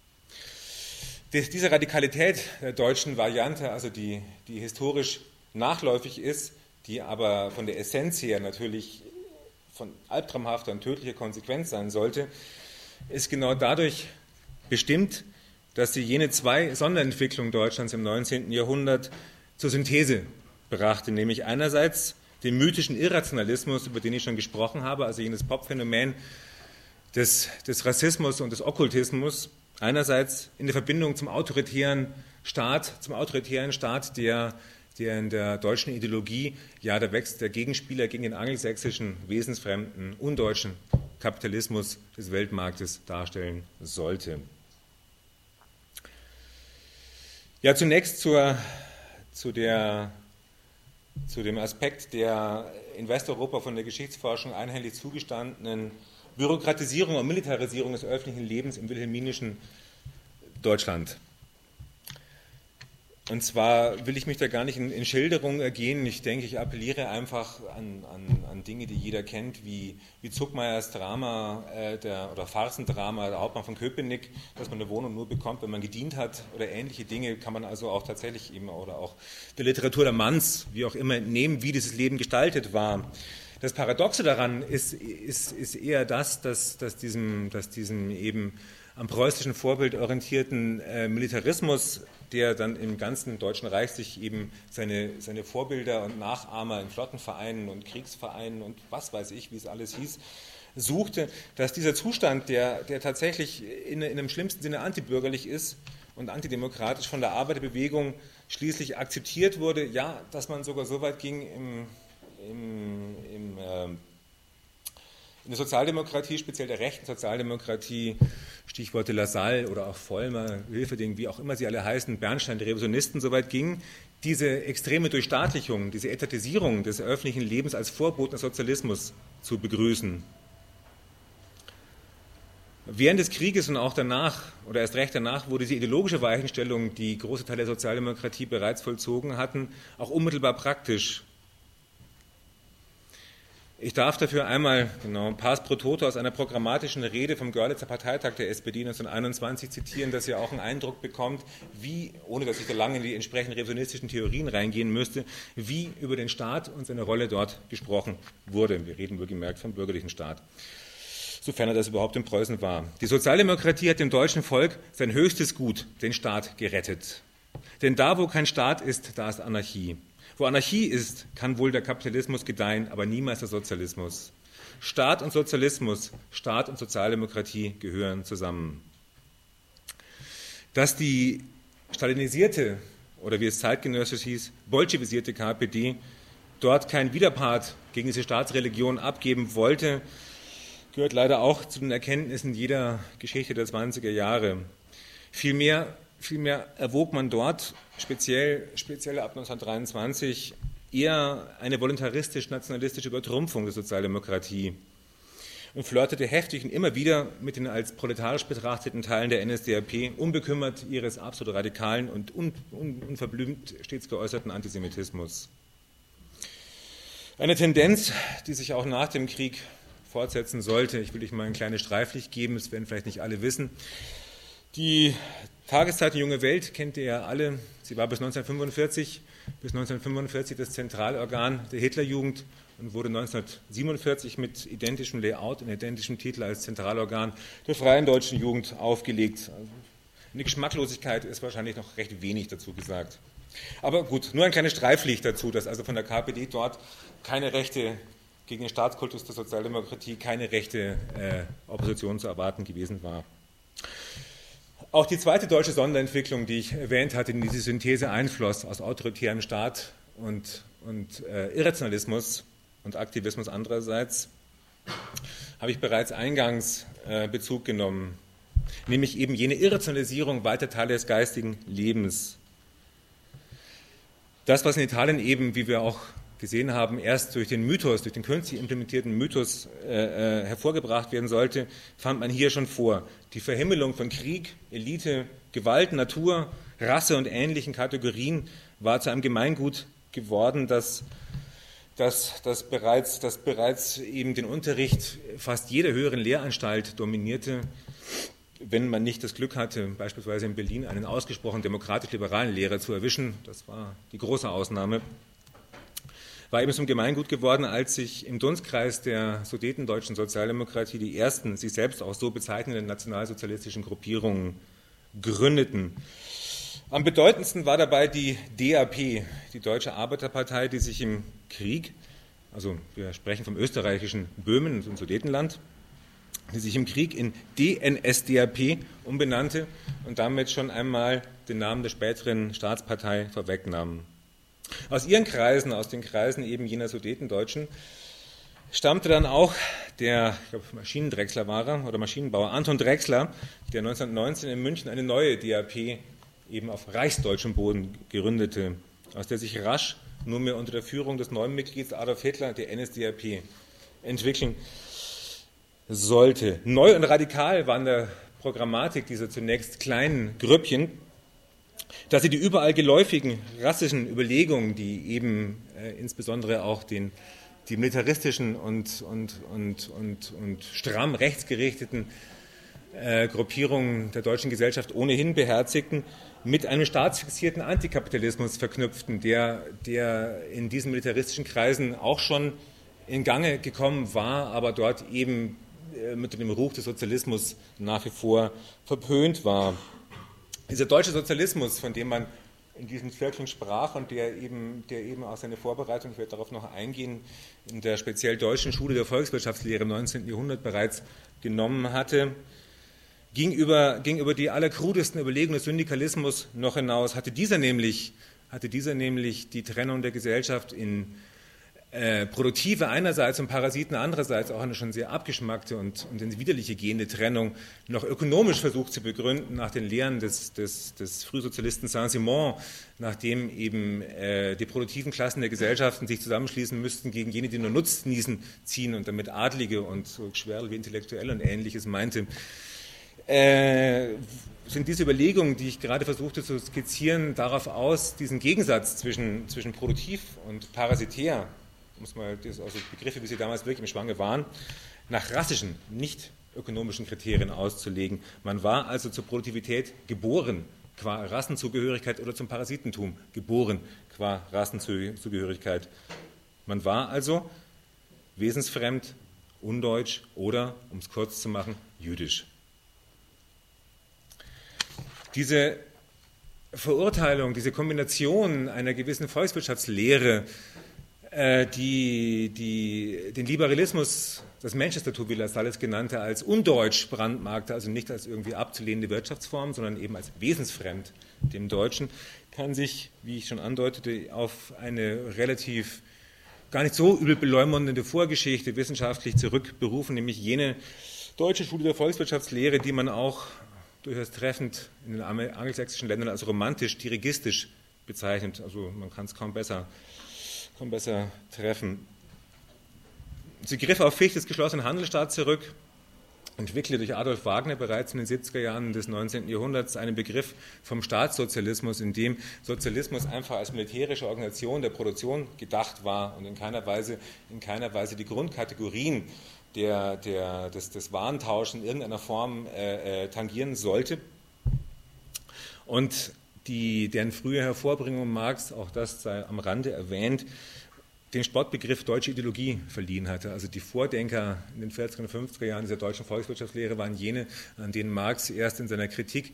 Diese Radikalität der deutschen Variante, also die historisch nachläufig ist, die aber von der Essenz her natürlich von albtraumhafter und tödlicher Konsequenz sein sollte, ist genau dadurch bestimmt, dass sie jene zwei Sonderentwicklungen Deutschlands im 19. Jahrhundert zur Synthese brachte, nämlich einerseits den mythischen Irrationalismus, über den ich schon gesprochen habe, also jenes Popphänomen des Rassismus und des Okkultismus, einerseits in der Verbindung zum autoritären Staat, der in der deutschen Ideologie ja der Gegenspieler gegen den angelsächsischen, wesensfremden, undeutschen Kapitalismus des Weltmarktes darstellen sollte. Ja, zunächst zu dem Aspekt der in Westeuropa von der Geschichtsforschung einhellig zugestandenen Bürokratisierung und Militarisierung des öffentlichen Lebens im wilhelminischen Deutschland. Und zwar will ich mich da gar nicht in Schilderungen ergehen. Ich denke, ich appelliere einfach an Dinge, die jeder kennt, wie Zuckmayers Drama oder Farcendrama, der Hauptmann von Köpenick, dass man eine Wohnung nur bekommt, wenn man gedient hat, oder ähnliche Dinge kann man also auch tatsächlich eben, oder auch der Literatur der Manns, wie auch immer, entnehmen, wie dieses Leben gestaltet war. Das Paradoxe daran ist eher das, dass diesem eben am preußischen Vorbild orientierten Militarismus, der dann im ganzen Deutschen Reich sich eben seine Vorbilder und Nachahmer in Flottenvereinen und Kriegsvereinen und was weiß ich, wie es alles hieß, suchte, dass dieser Zustand, der tatsächlich in einem schlimmsten Sinne antibürgerlich ist und antidemokratisch von der Arbeiterbewegung schließlich akzeptiert wurde, ja, dass man sogar so weit ging in der Sozialdemokratie, speziell der rechten Sozialdemokratie, Stichworte Lassalle oder auch Vollmer, Hilferding, wie auch immer sie alle heißen, Bernstein, die Revisionisten, so weit ging, diese extreme Durchstaatlichung, diese Etatisierung des öffentlichen Lebens als Vorboten des Sozialismus zu begrüßen. Während des Krieges und auch danach, oder erst recht danach, wurde die ideologische Weichenstellung, die große Teile der Sozialdemokratie bereits vollzogen hatten, auch unmittelbar praktisch. Ich darf dafür einmal, Pars pro Toto aus einer programmatischen Rede vom Görlitzer Parteitag der SPD 1921 zitieren, dass ihr auch einen Eindruck bekommt, wie, ohne dass ich da lange in die entsprechenden revisionistischen Theorien reingehen müsste, wie über den Staat und seine Rolle dort gesprochen wurde. Wir reden wohlgemerkt vom bürgerlichen Staat, sofern er das überhaupt in Preußen war. Die Sozialdemokratie hat dem deutschen Volk sein höchstes Gut, den Staat, gerettet. Denn da, wo kein Staat ist, da ist Anarchie. Wo Anarchie ist, kann wohl der Kapitalismus gedeihen, aber niemals der Sozialismus. Staat und Sozialismus, Staat und Sozialdemokratie gehören zusammen. Dass die stalinisierte, oder wie es zeitgenössisch hieß, bolschewisierte KPD dort keinen Widerpart gegen diese Staatsreligion abgeben wollte, gehört leider auch zu den Erkenntnissen jeder Geschichte der 20er Jahre. Vielmehr erwog man dort, speziell ab 1923, eher eine voluntaristisch-nationalistische Übertrumpfung der Sozialdemokratie und flirtete heftig und immer wieder mit den als proletarisch betrachteten Teilen der NSDAP, unbekümmert ihres absolut radikalen und unverblümt stets geäußerten Antisemitismus. Eine Tendenz, die sich auch nach dem Krieg fortsetzen sollte. Ich will euch mal ein kleines Streiflicht geben, das werden vielleicht nicht alle wissen. Die Tageszeitung Junge Welt kennt ihr ja alle. Sie war bis 1945 das Zentralorgan der Hitlerjugend und wurde 1947 mit identischem Layout und identischem Titel als Zentralorgan der Freien Deutschen Jugend aufgelegt. Also eine Geschmacklosigkeit ist wahrscheinlich noch recht wenig dazu gesagt. Aber gut, nur ein kleines Streiflicht dazu, dass also von der KPD dort keine rechte, gegen den Staatskultus der Sozialdemokratie, keine rechte Opposition zu erwarten gewesen war. Auch die zweite deutsche Sonderentwicklung, die ich erwähnt hatte, in diese Synthese einfloss aus autoritärem Staat und Irrationalismus und Aktivismus andererseits, habe ich bereits eingangs Bezug genommen, nämlich eben jene Irrationalisierung weiter Teile des geistigen Lebens. Das, was in Italien eben, wie wir auch gesehen haben, erst durch den Mythos, durch den künstlich implementierten Mythos hervorgebracht werden sollte, fand man hier schon vor. Die Verhimmelung von Krieg, Elite, Gewalt, Natur, Rasse und ähnlichen Kategorien war zu einem Gemeingut geworden, das bereits eben den Unterricht fast jeder höheren Lehranstalt dominierte, wenn man nicht das Glück hatte, beispielsweise in Berlin einen ausgesprochen demokratisch-liberalen Lehrer zu erwischen. Das war die große Ausnahme. War eben zum Gemeingut geworden, als sich im Dunstkreis der sudetendeutschen Sozialdemokratie die ersten, sich selbst auch so bezeichnenden nationalsozialistischen Gruppierungen gründeten. Am bedeutendsten war dabei die DAP, die Deutsche Arbeiterpartei, die sich im Krieg, also wir sprechen vom österreichischen Böhmen und Sudetenland, die sich im Krieg in DNSDAP umbenannte und damit schon einmal den Namen der späteren Staatspartei vorwegnahm. Aus ihren Kreisen, aus den Kreisen eben jener Sudetendeutschen, stammte dann auch der, ich glaube, Maschinendrechsler war er, oder Maschinenbauer Anton Drechsler, der 1919 in München eine neue DAP eben auf reichsdeutschem Boden gründete, aus der sich rasch nunmehr unter der Führung des neuen Mitglieds Adolf Hitler der NSDAP entwickeln sollte. Neu und radikal war in der Programmatik dieser zunächst kleinen Grüppchen, dass sie die überall geläufigen rassischen Überlegungen, die eben insbesondere auch die militaristischen und stramm rechtsgerichteten Gruppierungen der deutschen Gesellschaft ohnehin beherzigten, mit einem staatsfixierten Antikapitalismus verknüpften, der in diesen militaristischen Kreisen auch schon in Gange gekommen war, aber dort eben mit dem Ruch des Sozialismus nach wie vor verpönt war. Dieser deutsche Sozialismus, von dem man in diesen Vierteln sprach und der eben auch seine Vorbereitung, ich werde darauf noch eingehen, in der speziell deutschen Schule der Volkswirtschaftslehre im 19. Jahrhundert bereits genommen hatte, ging über die allerkrudesten Überlegungen des Syndikalismus noch hinaus, hatte dieser nämlich die Trennung der Gesellschaft in Produktive einerseits und Parasiten andererseits, auch eine schon sehr abgeschmackte und ins Widerliche gehende Trennung, noch ökonomisch versucht zu begründen nach den Lehren des Frühsozialisten Saint-Simon, nachdem eben die produktiven Klassen der Gesellschaften sich zusammenschließen müssten gegen jene, die nur Nutznießen ziehen und damit Adlige und so Schwerl wie Intellektuelle und Ähnliches meinte. Sind diese Überlegungen, die ich gerade versuchte zu skizzieren, darauf aus, diesen Gegensatz zwischen produktiv und parasitär, also Begriffe, wie sie damals wirklich im Schwange waren, nach rassischen, nicht ökonomischen Kriterien auszulegen. Man war also zur Produktivität geboren, qua Rassenzugehörigkeit, oder zum Parasitentum geboren, qua Rassenzugehörigkeit. Man war also wesensfremd, undeutsch oder, um es kurz zu machen, jüdisch. Diese Verurteilung, diese Kombination einer gewissen Volkswirtschaftslehre, die den Liberalismus, das Manchestertum, wie Lassalle genannte, als undeutsch brandmarkte, also nicht als irgendwie abzulehnende Wirtschaftsform, sondern eben als wesensfremd dem Deutschen, kann sich, wie ich schon andeutete, auf eine relativ gar nicht so übel beleumundende Vorgeschichte wissenschaftlich zurückberufen, nämlich jene deutsche Schule der Volkswirtschaftslehre, die man auch durchaus treffend in den angelsächsischen Ländern als romantisch-dirigistisch bezeichnet. Also man kann es kaum besser treffen. Sie griff auf Fichtes geschlossenen Handelsstaat zurück, entwickelte durch Adolf Wagner bereits in den 70er Jahren des 19. Jahrhunderts einen Begriff vom Staatssozialismus, in dem Sozialismus einfach als militärische Organisation der Produktion gedacht war und in keiner Weise die Grundkategorien des Warentauschs in irgendeiner Form tangieren sollte. Und deren frühe Hervorbringung Marx, auch das sei am Rande erwähnt, den Spottbegriff deutsche Ideologie verliehen hatte. Also die Vordenker in den 40er und 50er Jahren dieser deutschen Volkswirtschaftslehre waren jene, an denen Marx erst in der Kritik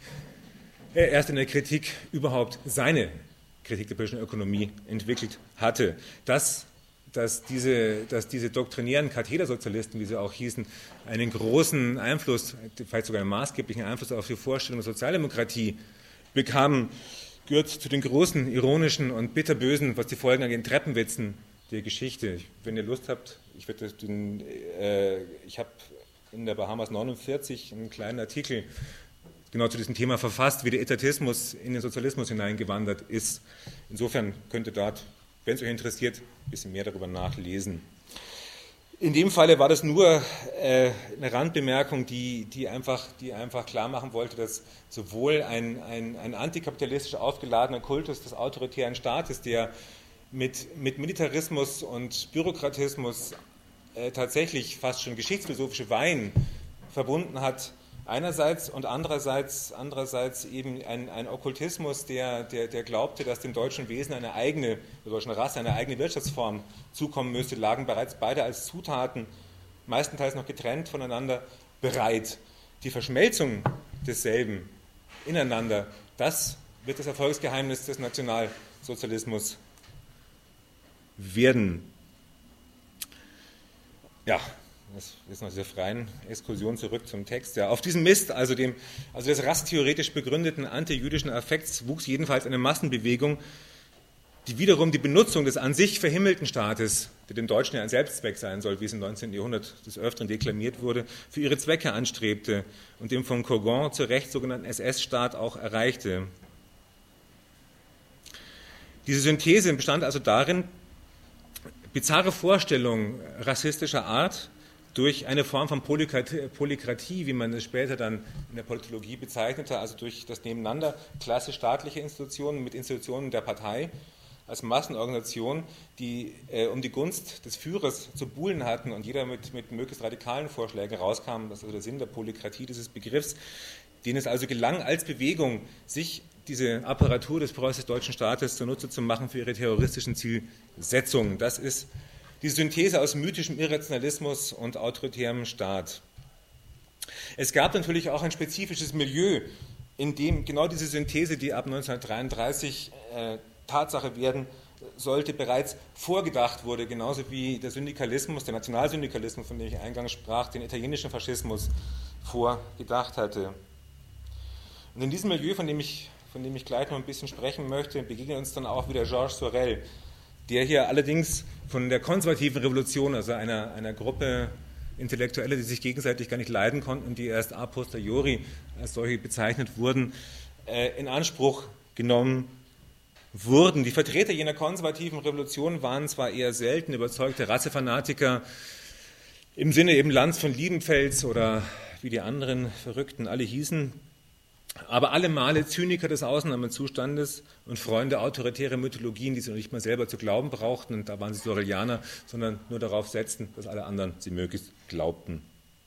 überhaupt seine Kritik der politischen Ökonomie entwickelt hatte. Dass diese doktrinären Kathedersozialisten, wie sie auch hießen, einen großen Einfluss, vielleicht sogar einen maßgeblichen Einfluss auf die Vorstellung der Sozialdemokratie bekamen, gehört zu den großen, ironischen und bitterbösen, was die Folgen angeht, Treppenwitzen der Geschichte. Wenn ihr Lust habt, ich habe in der Bahamas 49 einen kleinen Artikel genau zu diesem Thema verfasst, wie der Etatismus in den Sozialismus hineingewandert ist. Insofern könnt ihr dort, wenn es euch interessiert, ein bisschen mehr darüber nachlesen. In dem Falle war das nur eine Randbemerkung, die einfach klar machen wollte, dass sowohl ein antikapitalistisch aufgeladener Kultus des autoritären Staates, der mit Militarismus und Bürokratismus tatsächlich fast schon geschichtsphilosophische Weihen verbunden hat, einerseits, und andererseits eben ein Okkultismus, der glaubte, dass dem deutschen Wesen der deutschen Rasse eine eigene Wirtschaftsform zukommen müsste, lagen bereits beide als Zutaten, meistenteils noch getrennt voneinander, bereit. Die Verschmelzung desselben ineinander, das wird das Erfolgsgeheimnis des Nationalsozialismus werden. Ja, das ist noch dieser freien Exkursion zurück zum Text. Ja, auf diesem Mist, also des rasstheoretisch begründeten antijüdischen Affekts, wuchs jedenfalls eine Massenbewegung, die wiederum die Benutzung des an sich verhimmelten Staates, der dem Deutschen ja ein Selbstzweck sein soll, wie es im 19. Jahrhundert des Öfteren deklamiert wurde, für ihre Zwecke anstrebte und den von Kogon zu Recht sogenannten SS-Staat auch erreichte. Diese Synthese bestand also darin, bizarre Vorstellungen rassistischer Art durch eine Form von Polykratie, wie man es später dann in der Politologie bezeichnete, also durch das Nebeneinander klassisch staatliche Institutionen mit Institutionen der Partei als Massenorganisation, die um die Gunst des Führers zu buhlen hatten und jeder mit möglichst radikalen Vorschlägen rauskam. Das ist also der Sinn der Polykratie dieses Begriffs, denen es also gelang, als Bewegung sich diese Apparatur des preußisch-deutschen Staates zunutze zu machen für ihre terroristischen Zielsetzungen. Das ist die Synthese aus mythischem Irrationalismus und autoritärem Staat. Es gab natürlich auch ein spezifisches Milieu, in dem genau diese Synthese, die ab 1933 Tatsache werden sollte, bereits vorgedacht wurde, genauso wie der Syndikalismus, der Nationalsyndikalismus, von dem ich eingangs sprach, den italienischen Faschismus vorgedacht hatte. Und in diesem Milieu, von dem ich gleich noch ein bisschen sprechen möchte, begegnet uns dann auch wieder Georges Sorel, der hier allerdings von der konservativen Revolution, also einer Gruppe Intellektuelle, die sich gegenseitig gar nicht leiden konnten und die erst a posteriori als solche bezeichnet wurden, in Anspruch genommen wurden. Die Vertreter jener konservativen Revolution waren zwar eher selten überzeugte Rassefanatiker im Sinne eben Lanz von Liebenfels oder wie die anderen Verrückten alle hießen, aber alle Male Zyniker des Ausnahmezustandes und Freunde autoritärer Mythologien, die sie noch nicht mal selber zu glauben brauchten, und da waren sie Sorelianer, sondern nur darauf setzten, dass alle anderen sie möglichst glaubten.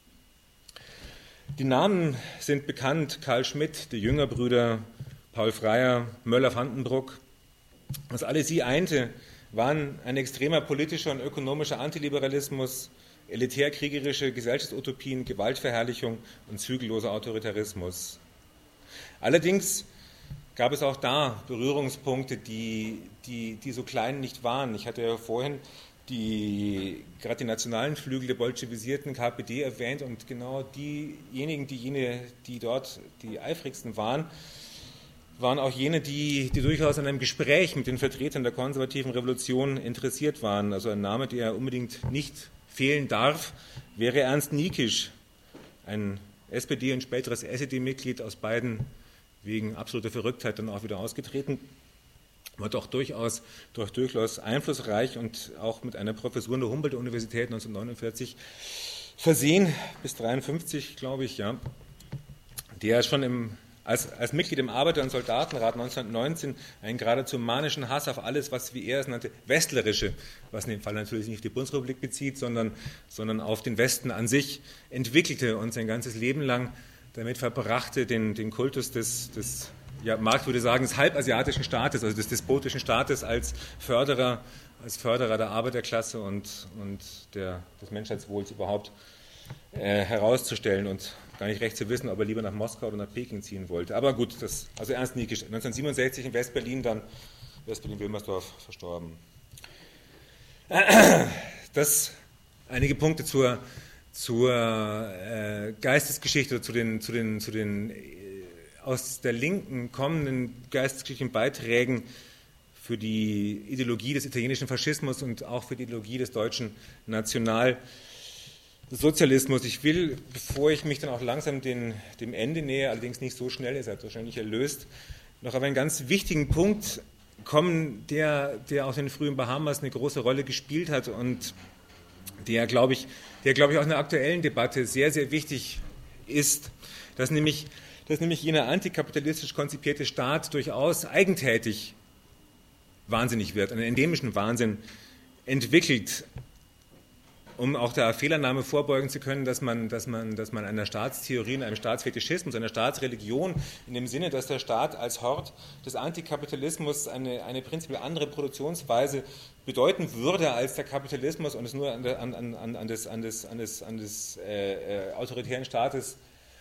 Die Namen sind bekannt: Karl Schmidt, die Jüngerbrüder, Paul Freier, Möller-Vandenbruck. Was alle sie einte, waren ein extremer politischer und ökonomischer Antiliberalismus, elitär-kriegerische Gesellschaftsutopien, Gewaltverherrlichung und zügelloser Autoritarismus. Allerdings gab es auch da Berührungspunkte, die so klein nicht waren. Ich hatte ja vorhin gerade die nationalen Flügel der bolschewisierten KPD erwähnt, und genau diejenigen, die dort die eifrigsten waren auch jene, die durchaus an einem Gespräch mit den Vertretern der konservativen Revolution interessiert waren. Also ein Name, der unbedingt nicht fehlen darf, wäre Ernst Niekisch, ein SPD- und späteres SED-Mitglied, aus beiden wegen absoluter Verrücktheit dann auch wieder ausgetreten, war doch durchaus einflussreich und auch mit einer Professur an der Humboldt-Universität 1949 versehen, bis 1953, glaube ich, ja, der schon als Mitglied im Arbeiter- und Soldatenrat 1919 einen geradezu manischen Hass auf alles, was, wie er es nannte, Westlerische, was in dem Fall natürlich nicht auf die Bundesrepublik bezieht, sondern auf den Westen an sich entwickelte und sein ganzes Leben lang damit verbrachte, den Kultus des Marx würde sagen, des halbasiatischen Staates, also des despotischen Staates als Förderer der Arbeiterklasse und des Menschheitswohls überhaupt herauszustellen und gar nicht recht zu wissen, ob er lieber nach Moskau oder nach Peking ziehen wollte. Aber gut, also Ernst Niekisch, 1967 in West-Berlin-Wilmersdorf verstorben. Das einige Punkte zur Geistesgeschichte, zu den aus der Linken kommenden geistesgeschichtlichen Beiträgen für die Ideologie des italienischen Faschismus und auch für die Ideologie des deutschen Nationalsozialismus. Ich will, bevor ich mich dann auch langsam dem Ende nähe, allerdings nicht so schnell, ihr seid wahrscheinlich erlöst, noch auf einen ganz wichtigen Punkt kommen, der auch in den frühen Bahamas eine große Rolle gespielt hat und der, glaube ich, auch in der aktuellen Debatte sehr, sehr wichtig ist, dass nämlich jener antikapitalistisch konzipierte Staat durchaus eigentätig wahnsinnig wird, einen endemischen Wahnsinn entwickelt, um auch der Fehlannahme vorbeugen zu können, dass man einer Staatstheorie, einem Staatsfetischismus, einer Staatsreligion in dem Sinne, dass der Staat als Hort des Antikapitalismus eine prinzipiell andere Produktionsweise bedeuten würde als der Kapitalismus und es nur an des autoritären Staates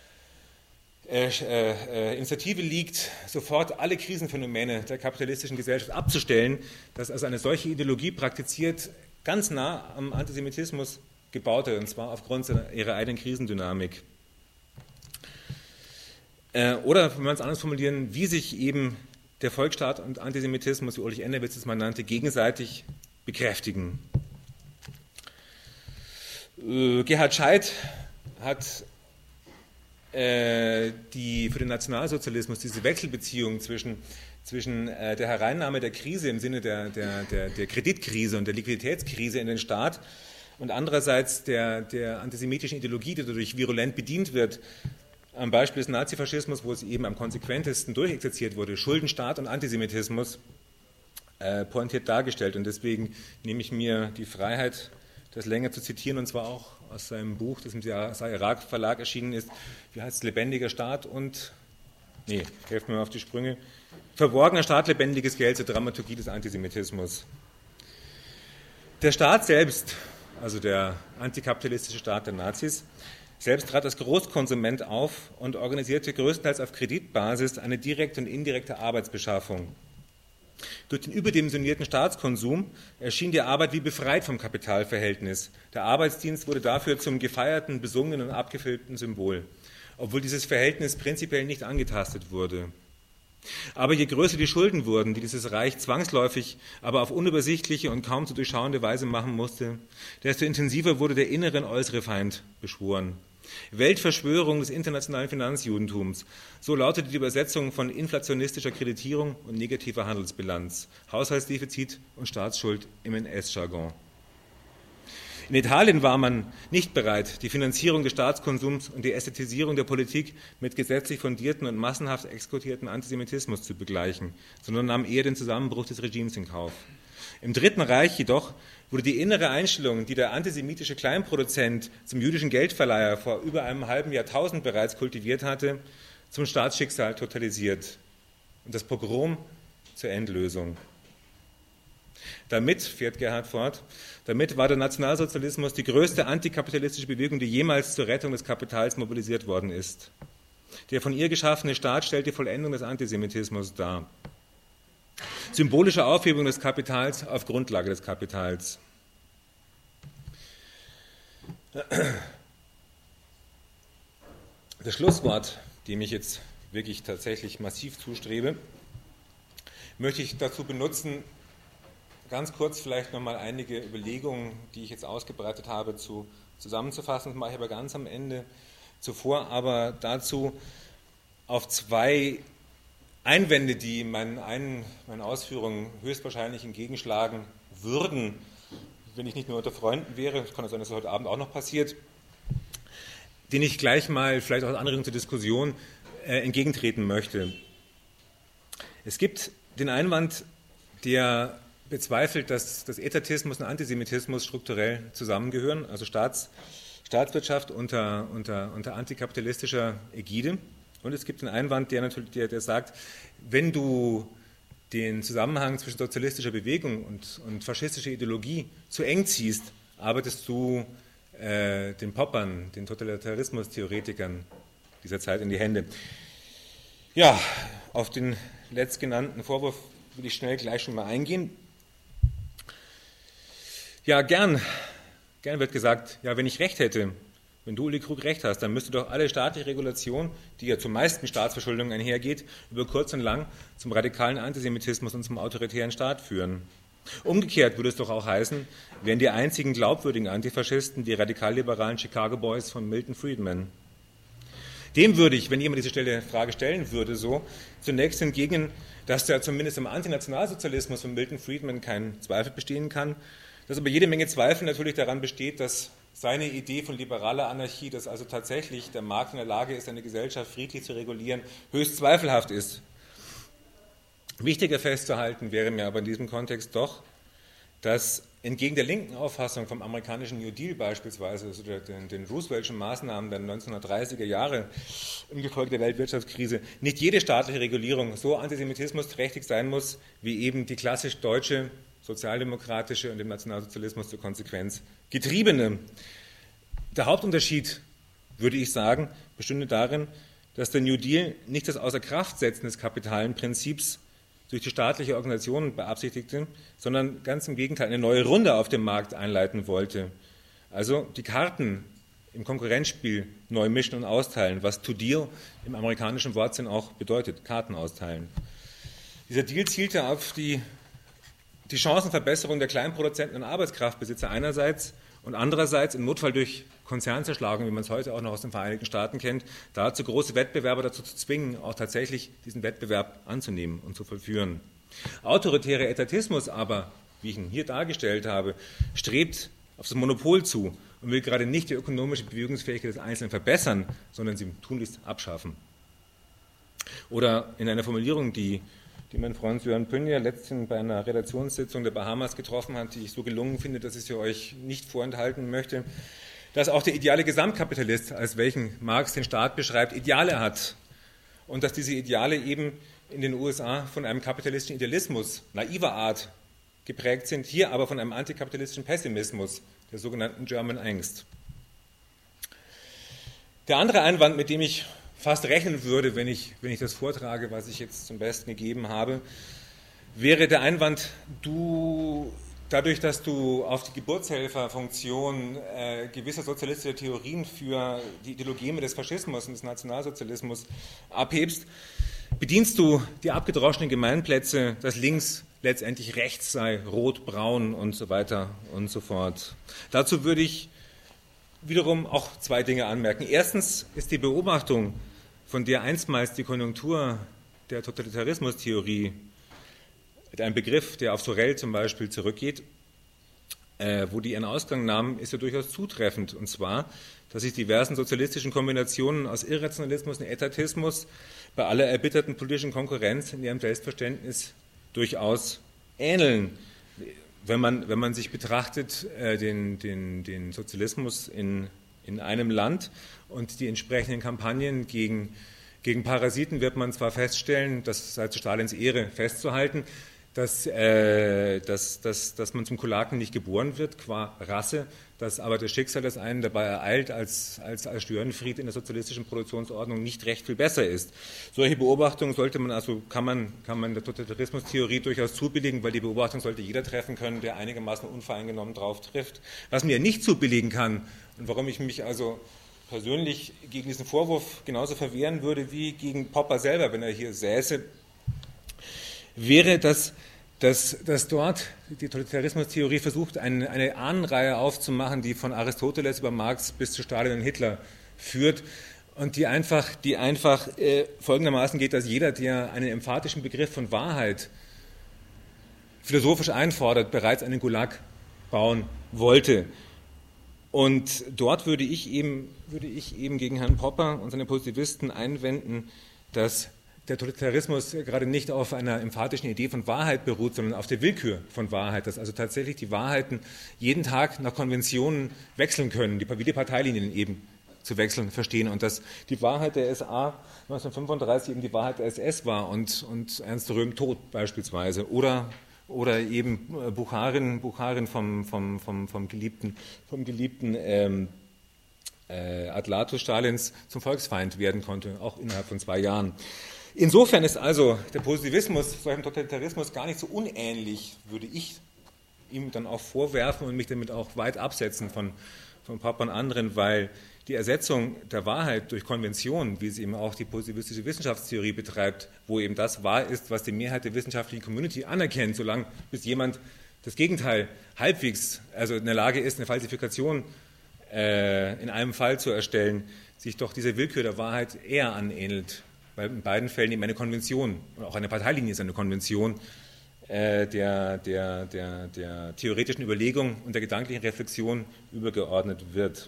Initiative liegt, sofort alle Krisenphänomene der kapitalistischen Gesellschaft abzustellen, dass also eine solche Ideologie praktiziert, ganz nah am Antisemitismus gebaute, und zwar aufgrund ihrer eigenen Krisendynamik. Oder, wenn man es anders formulieren, wie sich eben der Volksstaat und Antisemitismus, wie Ulrich Enderwitz es mal nannte, gegenseitig bekräftigen. Gerhard Scheidt hat für den Nationalsozialismus diese Wechselbeziehung zwischen der Hereinnahme der Krise im Sinne der Kreditkrise und der Liquiditätskrise in den Staat und andererseits der antisemitischen Ideologie, die dadurch virulent bedient wird, am Beispiel des Nazifaschismus, wo es eben am konsequentesten durchexerziert wurde, Schuldenstaat und Antisemitismus, pointiert dargestellt. Und deswegen nehme ich mir die Freiheit, das länger zu zitieren, und zwar auch aus seinem Buch, das im Irak Verlag erschienen ist. Wie heißt es? Lebendiger Staat und, helft mir mal auf die Sprünge. Verborgener Staat, lebendiges Geld zur Dramaturgie des Antisemitismus. Der Staat selbst, also der antikapitalistische Staat der Nazis, selbst trat als Großkonsument auf und organisierte größtenteils auf Kreditbasis eine direkte und indirekte Arbeitsbeschaffung. Durch den überdimensionierten Staatskonsum erschien die Arbeit wie befreit vom Kapitalverhältnis. Der Arbeitsdienst wurde dafür zum gefeierten, besungenen und abgefilmten Symbol, obwohl dieses Verhältnis prinzipiell nicht angetastet wurde. Aber je größer die Schulden wurden, die dieses Reich zwangsläufig, aber auf unübersichtliche und kaum zu durchschauende Weise machen musste, desto intensiver wurde der innere und äußere Feind beschworen. Weltverschwörung des internationalen Finanzjudentums, so lautete die Übersetzung von inflationistischer Kreditierung und negativer Handelsbilanz, Haushaltsdefizit und Staatsschuld im NS-Jargon. In Italien war man nicht bereit, die Finanzierung des Staatskonsums und die Ästhetisierung der Politik mit gesetzlich fundierten und massenhaft exekutierten Antisemitismus zu begleichen, sondern nahm eher den Zusammenbruch des Regimes in Kauf. Im Dritten Reich jedoch wurde die innere Einstellung, die der antisemitische Kleinproduzent zum jüdischen Geldverleiher vor über einem halben Jahrtausend bereits kultiviert hatte, zum Staatsschicksal totalisiert und das Pogrom zur Endlösung. Damit, fährt Gerhard fort, damit war der Nationalsozialismus die größte antikapitalistische Bewegung, die jemals zur Rettung des Kapitals mobilisiert worden ist. Der von ihr geschaffene Staat stellt die Vollendung des Antisemitismus dar. Symbolische Aufhebung des Kapitals auf Grundlage des Kapitals. Das Schlusswort, dem ich jetzt wirklich tatsächlich massiv zustrebe, möchte ich dazu benutzen, ganz kurz vielleicht nochmal einige Überlegungen, die ich jetzt ausgebreitet habe, zusammenzufassen. Das mache ich aber ganz am Ende. Zuvor aber dazu auf zwei Einwände, die meinen Ausführungen höchstwahrscheinlich entgegenschlagen würden, wenn ich nicht nur unter Freunden wäre, es kann sein, dass das heute Abend auch noch passiert, den ich gleich mal vielleicht auch als Anregung zur Diskussion entgegentreten möchte. Es gibt den Einwand, der bezweifelt, dass Etatismus und Antisemitismus strukturell zusammengehören, also Staatswirtschaft unter antikapitalistischer Ägide. Und es gibt einen Einwand, der sagt, wenn du den Zusammenhang zwischen sozialistischer Bewegung und faschistischer Ideologie zu eng ziehst, arbeitest du den Poppern, den Totalitarismus-Theoretikern dieser Zeit in die Hände. Ja, auf den letztgenannten Vorwurf will ich schnell gleich schon mal eingehen. Ja, gern wird gesagt, ja, wenn ich recht hätte, wenn du, Uli Krug, recht hast, dann müsste doch alle staatliche Regulation, die ja zur meisten Staatsverschuldung einhergeht, über kurz und lang zum radikalen Antisemitismus und zum autoritären Staat führen. Umgekehrt würde es doch auch heißen, wären die einzigen glaubwürdigen Antifaschisten die radikal-liberalen Chicago Boys von Milton Friedman. Dem würde ich, wenn jemand diese Frage stellen würde, so zunächst entgegnen, dass da zumindest im Antinationalsozialismus von Milton Friedman kein Zweifel bestehen kann, dass aber jede Menge Zweifel natürlich daran besteht, dass seine Idee von liberaler Anarchie, dass also tatsächlich der Markt in der Lage ist, eine Gesellschaft friedlich zu regulieren, höchst zweifelhaft ist. Wichtiger festzuhalten wäre mir aber in diesem Kontext doch, dass entgegen der linken Auffassung vom amerikanischen New Deal beispielsweise, also den Rooseveltschen Maßnahmen der 1930er Jahre im Gefolge der Weltwirtschaftskrise, nicht jede staatliche Regulierung so antisemitismusträchtig sein muss, wie eben die klassisch deutsche, sozialdemokratische und dem Nationalsozialismus zur Konsequenz getriebene. Der Hauptunterschied, würde ich sagen, bestünde darin, dass der New Deal nicht das Außerkraftsetzen des Kapitalenprinzips durch die staatliche Organisation beabsichtigte, sondern ganz im Gegenteil eine neue Runde auf dem Markt einleiten wollte. Also die Karten im Konkurrenzspiel neu mischen und austeilen, was to deal im amerikanischen Wortsinn auch bedeutet, Karten austeilen. Dieser Deal zielte auf die Chancenverbesserung der Kleinproduzenten und Arbeitskraftbesitzer einerseits und andererseits im Notfall durch Konzernzerschlagung, wie man es heute auch noch aus den Vereinigten Staaten kennt, dazu große Wettbewerber dazu zu zwingen, auch tatsächlich diesen Wettbewerb anzunehmen und zu vollführen. Autoritärer Etatismus aber, wie ich ihn hier dargestellt habe, strebt auf das Monopol zu und will gerade nicht die ökonomische Bewegungsfähigkeit des Einzelnen verbessern, sondern sie tunlichst abschaffen. Oder in einer Formulierung, die mein Freund Sören Pünja letztens bei einer Redaktionssitzung der Bahamas getroffen hat, die ich so gelungen finde, dass ich sie euch nicht vorenthalten möchte, dass auch der ideale Gesamtkapitalist, als welchen Marx den Staat beschreibt, Ideale hat und dass diese Ideale eben in den USA von einem kapitalistischen Idealismus naiver Art geprägt sind, hier aber von einem antikapitalistischen Pessimismus, der sogenannten German Angst. Der andere Einwand, mit dem ich fast rechnen würde, wenn ich das vortrage, was ich jetzt zum Besten gegeben habe, wäre der Einwand, dadurch, dass du auf die Geburtshelferfunktion gewisser sozialistischer Theorien für die Ideologie des Faschismus und des Nationalsozialismus abhebst, bedienst du die abgedroschenen Gemeinplätze, dass links letztendlich rechts sei, rot, braun und so weiter und so fort. Dazu würde ich wiederum auch zwei Dinge anmerken. Erstens ist die Beobachtung, von der einstmals die Konjunktur der Totalitarismustheorie, ein Begriff, der auf Sorel zum Beispiel zurückgeht, wo die ihren Ausgang nahmen, ist ja durchaus zutreffend. Und zwar, dass sich diversen sozialistischen Kombinationen aus Irrationalismus und Etatismus bei aller erbitterten politischen Konkurrenz in ihrem Selbstverständnis durchaus ähneln. Wenn man sich betrachtet, den Sozialismus in einem Land und die entsprechenden Kampagnen gegen Parasiten, wird man zwar feststellen, das sei zu Stalins Ehre festzuhalten, dass man zum Kulaken nicht geboren wird, qua Rasse, dass aber das Schicksal, das einen dabei ereilt, als Störenfried in der sozialistischen Produktionsordnung nicht recht viel besser ist. Solche Beobachtungen kann man der Totalitarismustheorie durchaus zubilligen, weil die Beobachtung sollte jeder treffen können, der einigermaßen unvoreingenommen drauf trifft. Was mir nicht zubilligen kann und warum ich mich also persönlich gegen diesen Vorwurf genauso verwehren würde wie gegen Popper selber, wenn er hier säße, wäre, dass dort die Totalitarismustheorie versucht, eine Ahnenreihe aufzumachen, die von Aristoteles über Marx bis zu Stalin und Hitler führt und die einfach folgendermaßen geht, dass jeder, der einen emphatischen Begriff von Wahrheit philosophisch einfordert, bereits einen Gulag bauen wollte. Und dort würde ich eben gegen Herrn Popper und seine Positivisten einwenden, dass der Totalitarismus gerade nicht auf einer emphatischen Idee von Wahrheit beruht, sondern auf der Willkür von Wahrheit, dass also tatsächlich die Wahrheiten jeden Tag nach Konventionen wechseln können, wie die Parteilinien eben zu wechseln verstehen und dass die Wahrheit der SA 1935 eben die Wahrheit der SS war und Ernst Röhm tot beispielsweise oder eben Bukharin vom geliebten Atlatus Stalins zum Volksfeind werden konnte, auch innerhalb von 2 Jahren. Insofern ist also der Positivismus solchem Totalitarismus gar nicht so unähnlich, würde ich ihm dann auch vorwerfen und mich damit auch weit absetzen von Popper und anderen, weil die Ersetzung der Wahrheit durch Konvention, wie sie eben auch die positivistische Wissenschaftstheorie betreibt, wo eben das wahr ist, was die Mehrheit der wissenschaftlichen Community anerkennt, solange bis jemand das Gegenteil halbwegs, also in der Lage ist, eine Falsifikation in einem Fall zu erstellen, sich doch diese Willkür der Wahrheit eher anähnelt. Weil in beiden Fällen eben eine Konvention, und auch eine Parteilinie ist eine Konvention der theoretischen Überlegung und der gedanklichen Reflexion übergeordnet wird.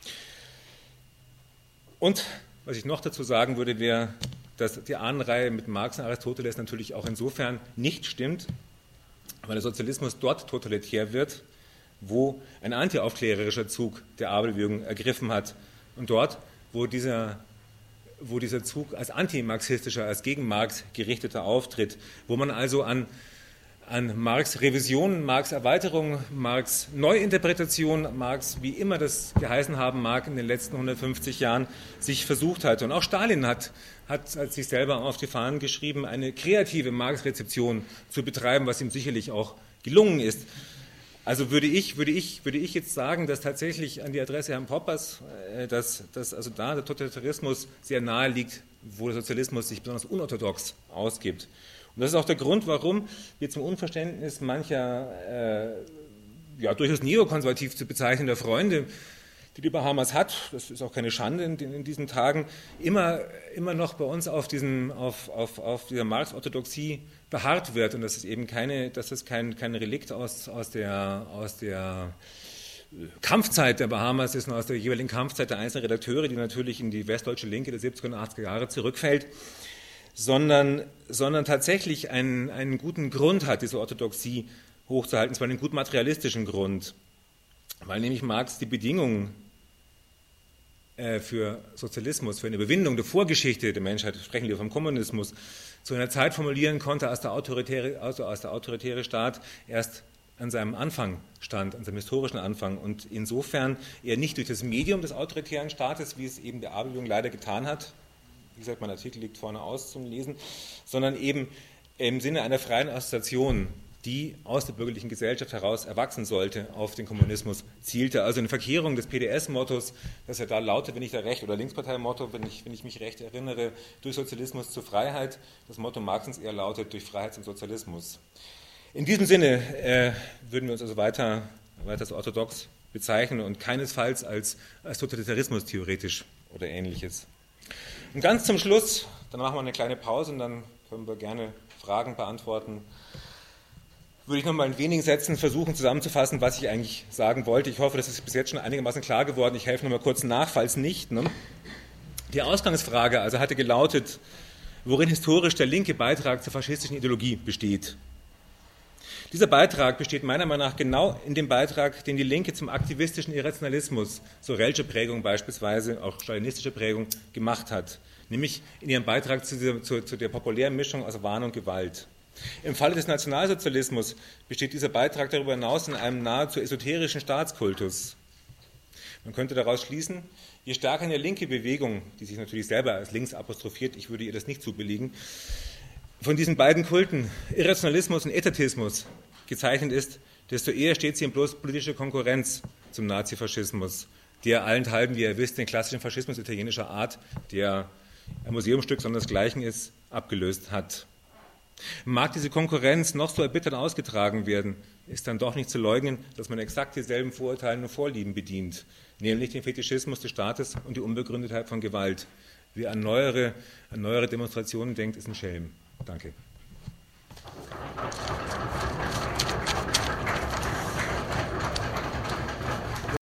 Und was ich noch dazu sagen würde, wäre, dass die Ahnenreihe mit Marx und Aristoteles natürlich auch insofern nicht stimmt, weil der Sozialismus dort totalitär wird, wo ein antiaufklärerischer Zug der Abelbewegung ergriffen hat und dort, wo dieser Zug als antimarxistischer, als gegen Marx gerichteter auftritt, wo man also an Marx Revision, Marx Erweiterung, Marx Neuinterpretation, Marx, wie immer das geheißen haben mag, in den letzten 150 Jahren sich versucht hat. Und auch Stalin hat sich selber auf die Fahnen geschrieben, eine kreative Marx-Rezeption zu betreiben, was ihm sicherlich auch gelungen ist. Also würde ich jetzt sagen, dass tatsächlich an die Adresse Herrn Poppers, dass also da der Totalitarismus sehr nahe liegt, wo der Sozialismus sich besonders unorthodox ausgibt. Und das ist auch der Grund, warum wir zum Unverständnis mancher durchaus neokonservativ zu bezeichnender Freunde, die Bahamas hat, das ist auch keine Schande in diesen Tagen, immer noch bei uns auf dieser Marx-Orthodoxie beharrt wird und dass es eben kein Relikt aus der Kampfzeit der Bahamas ist und aus der jeweiligen Kampfzeit der einzelnen Redakteure, die natürlich in die westdeutsche Linke der 70er und 80er Jahre zurückfällt, sondern tatsächlich einen guten Grund hat, diese Orthodoxie hochzuhalten, zwar einen gut materialistischen Grund, weil nämlich Marx die Bedingungen für Sozialismus, für eine Überwindung der Vorgeschichte der Menschheit, sprechen wir vom Kommunismus, zu einer Zeit formulieren konnte, als der autoritäre Staat erst an seinem Anfang stand, an seinem historischen Anfang, und insofern er nicht durch das Medium des autoritären Staates, wie es eben der Abeljung leider getan hat, wie gesagt, mein Artikel liegt vorne aus zum Lesen, sondern eben im Sinne einer freien Assoziation, die aus der bürgerlichen Gesellschaft heraus erwachsen sollte, auf den Kommunismus zielte. Also eine Verkehrung des PDS-Mottos, das ja da lautet, wenn ich da recht, oder Linkspartei-Motto, wenn ich mich recht erinnere, durch Sozialismus zur Freiheit. Das Motto Marxens eher lautet, durch Freiheit zum Sozialismus. In diesem Sinne würden wir uns also weiter so orthodox bezeichnen und keinesfalls als Totalitarismus theoretisch oder Ähnliches. Und ganz zum Schluss, dann machen wir eine kleine Pause und dann können wir gerne Fragen beantworten, würde ich noch mal in wenigen Sätzen versuchen zusammenzufassen, was ich eigentlich sagen wollte. Ich hoffe, das ist bis jetzt schon einigermaßen klar geworden. Ich helfe noch mal kurz nach, falls nicht. Ne? Die Ausgangsfrage also hatte gelautet, worin historisch der linke Beitrag zur faschistischen Ideologie besteht. Dieser Beitrag besteht meiner Meinung nach genau in dem Beitrag, den die Linke zum aktivistischen Irrationalismus, so Rellsche Prägung beispielsweise, auch stalinistische Prägung, gemacht hat. Nämlich in ihrem Beitrag zu der populären Mischung aus Wahn und Gewalt. Im Falle des Nationalsozialismus besteht dieser Beitrag darüber hinaus in einem nahezu esoterischen Staatskultus. Man könnte daraus schließen, je stärker eine linke Bewegung, die sich natürlich selber als links apostrophiert, ich würde ihr das nicht zubilligen, von diesen beiden Kulten, Irrationalismus und Etatismus, gezeichnet ist, desto eher steht sie in bloß politische Konkurrenz zum Nazifaschismus, der allenthalben, wie ihr wisst, den klassischen Faschismus italienischer Art, der ein Museumsstück sondersgleichen ist, abgelöst hat. Mag diese Konkurrenz noch so erbittert ausgetragen werden, ist dann doch nicht zu leugnen, dass man exakt dieselben Vorurteile und Vorlieben bedient, nämlich den Fetischismus des Staates und die Unbegründetheit von Gewalt. Wer an neuere Demonstrationen denkt, ist ein Schelm. Danke.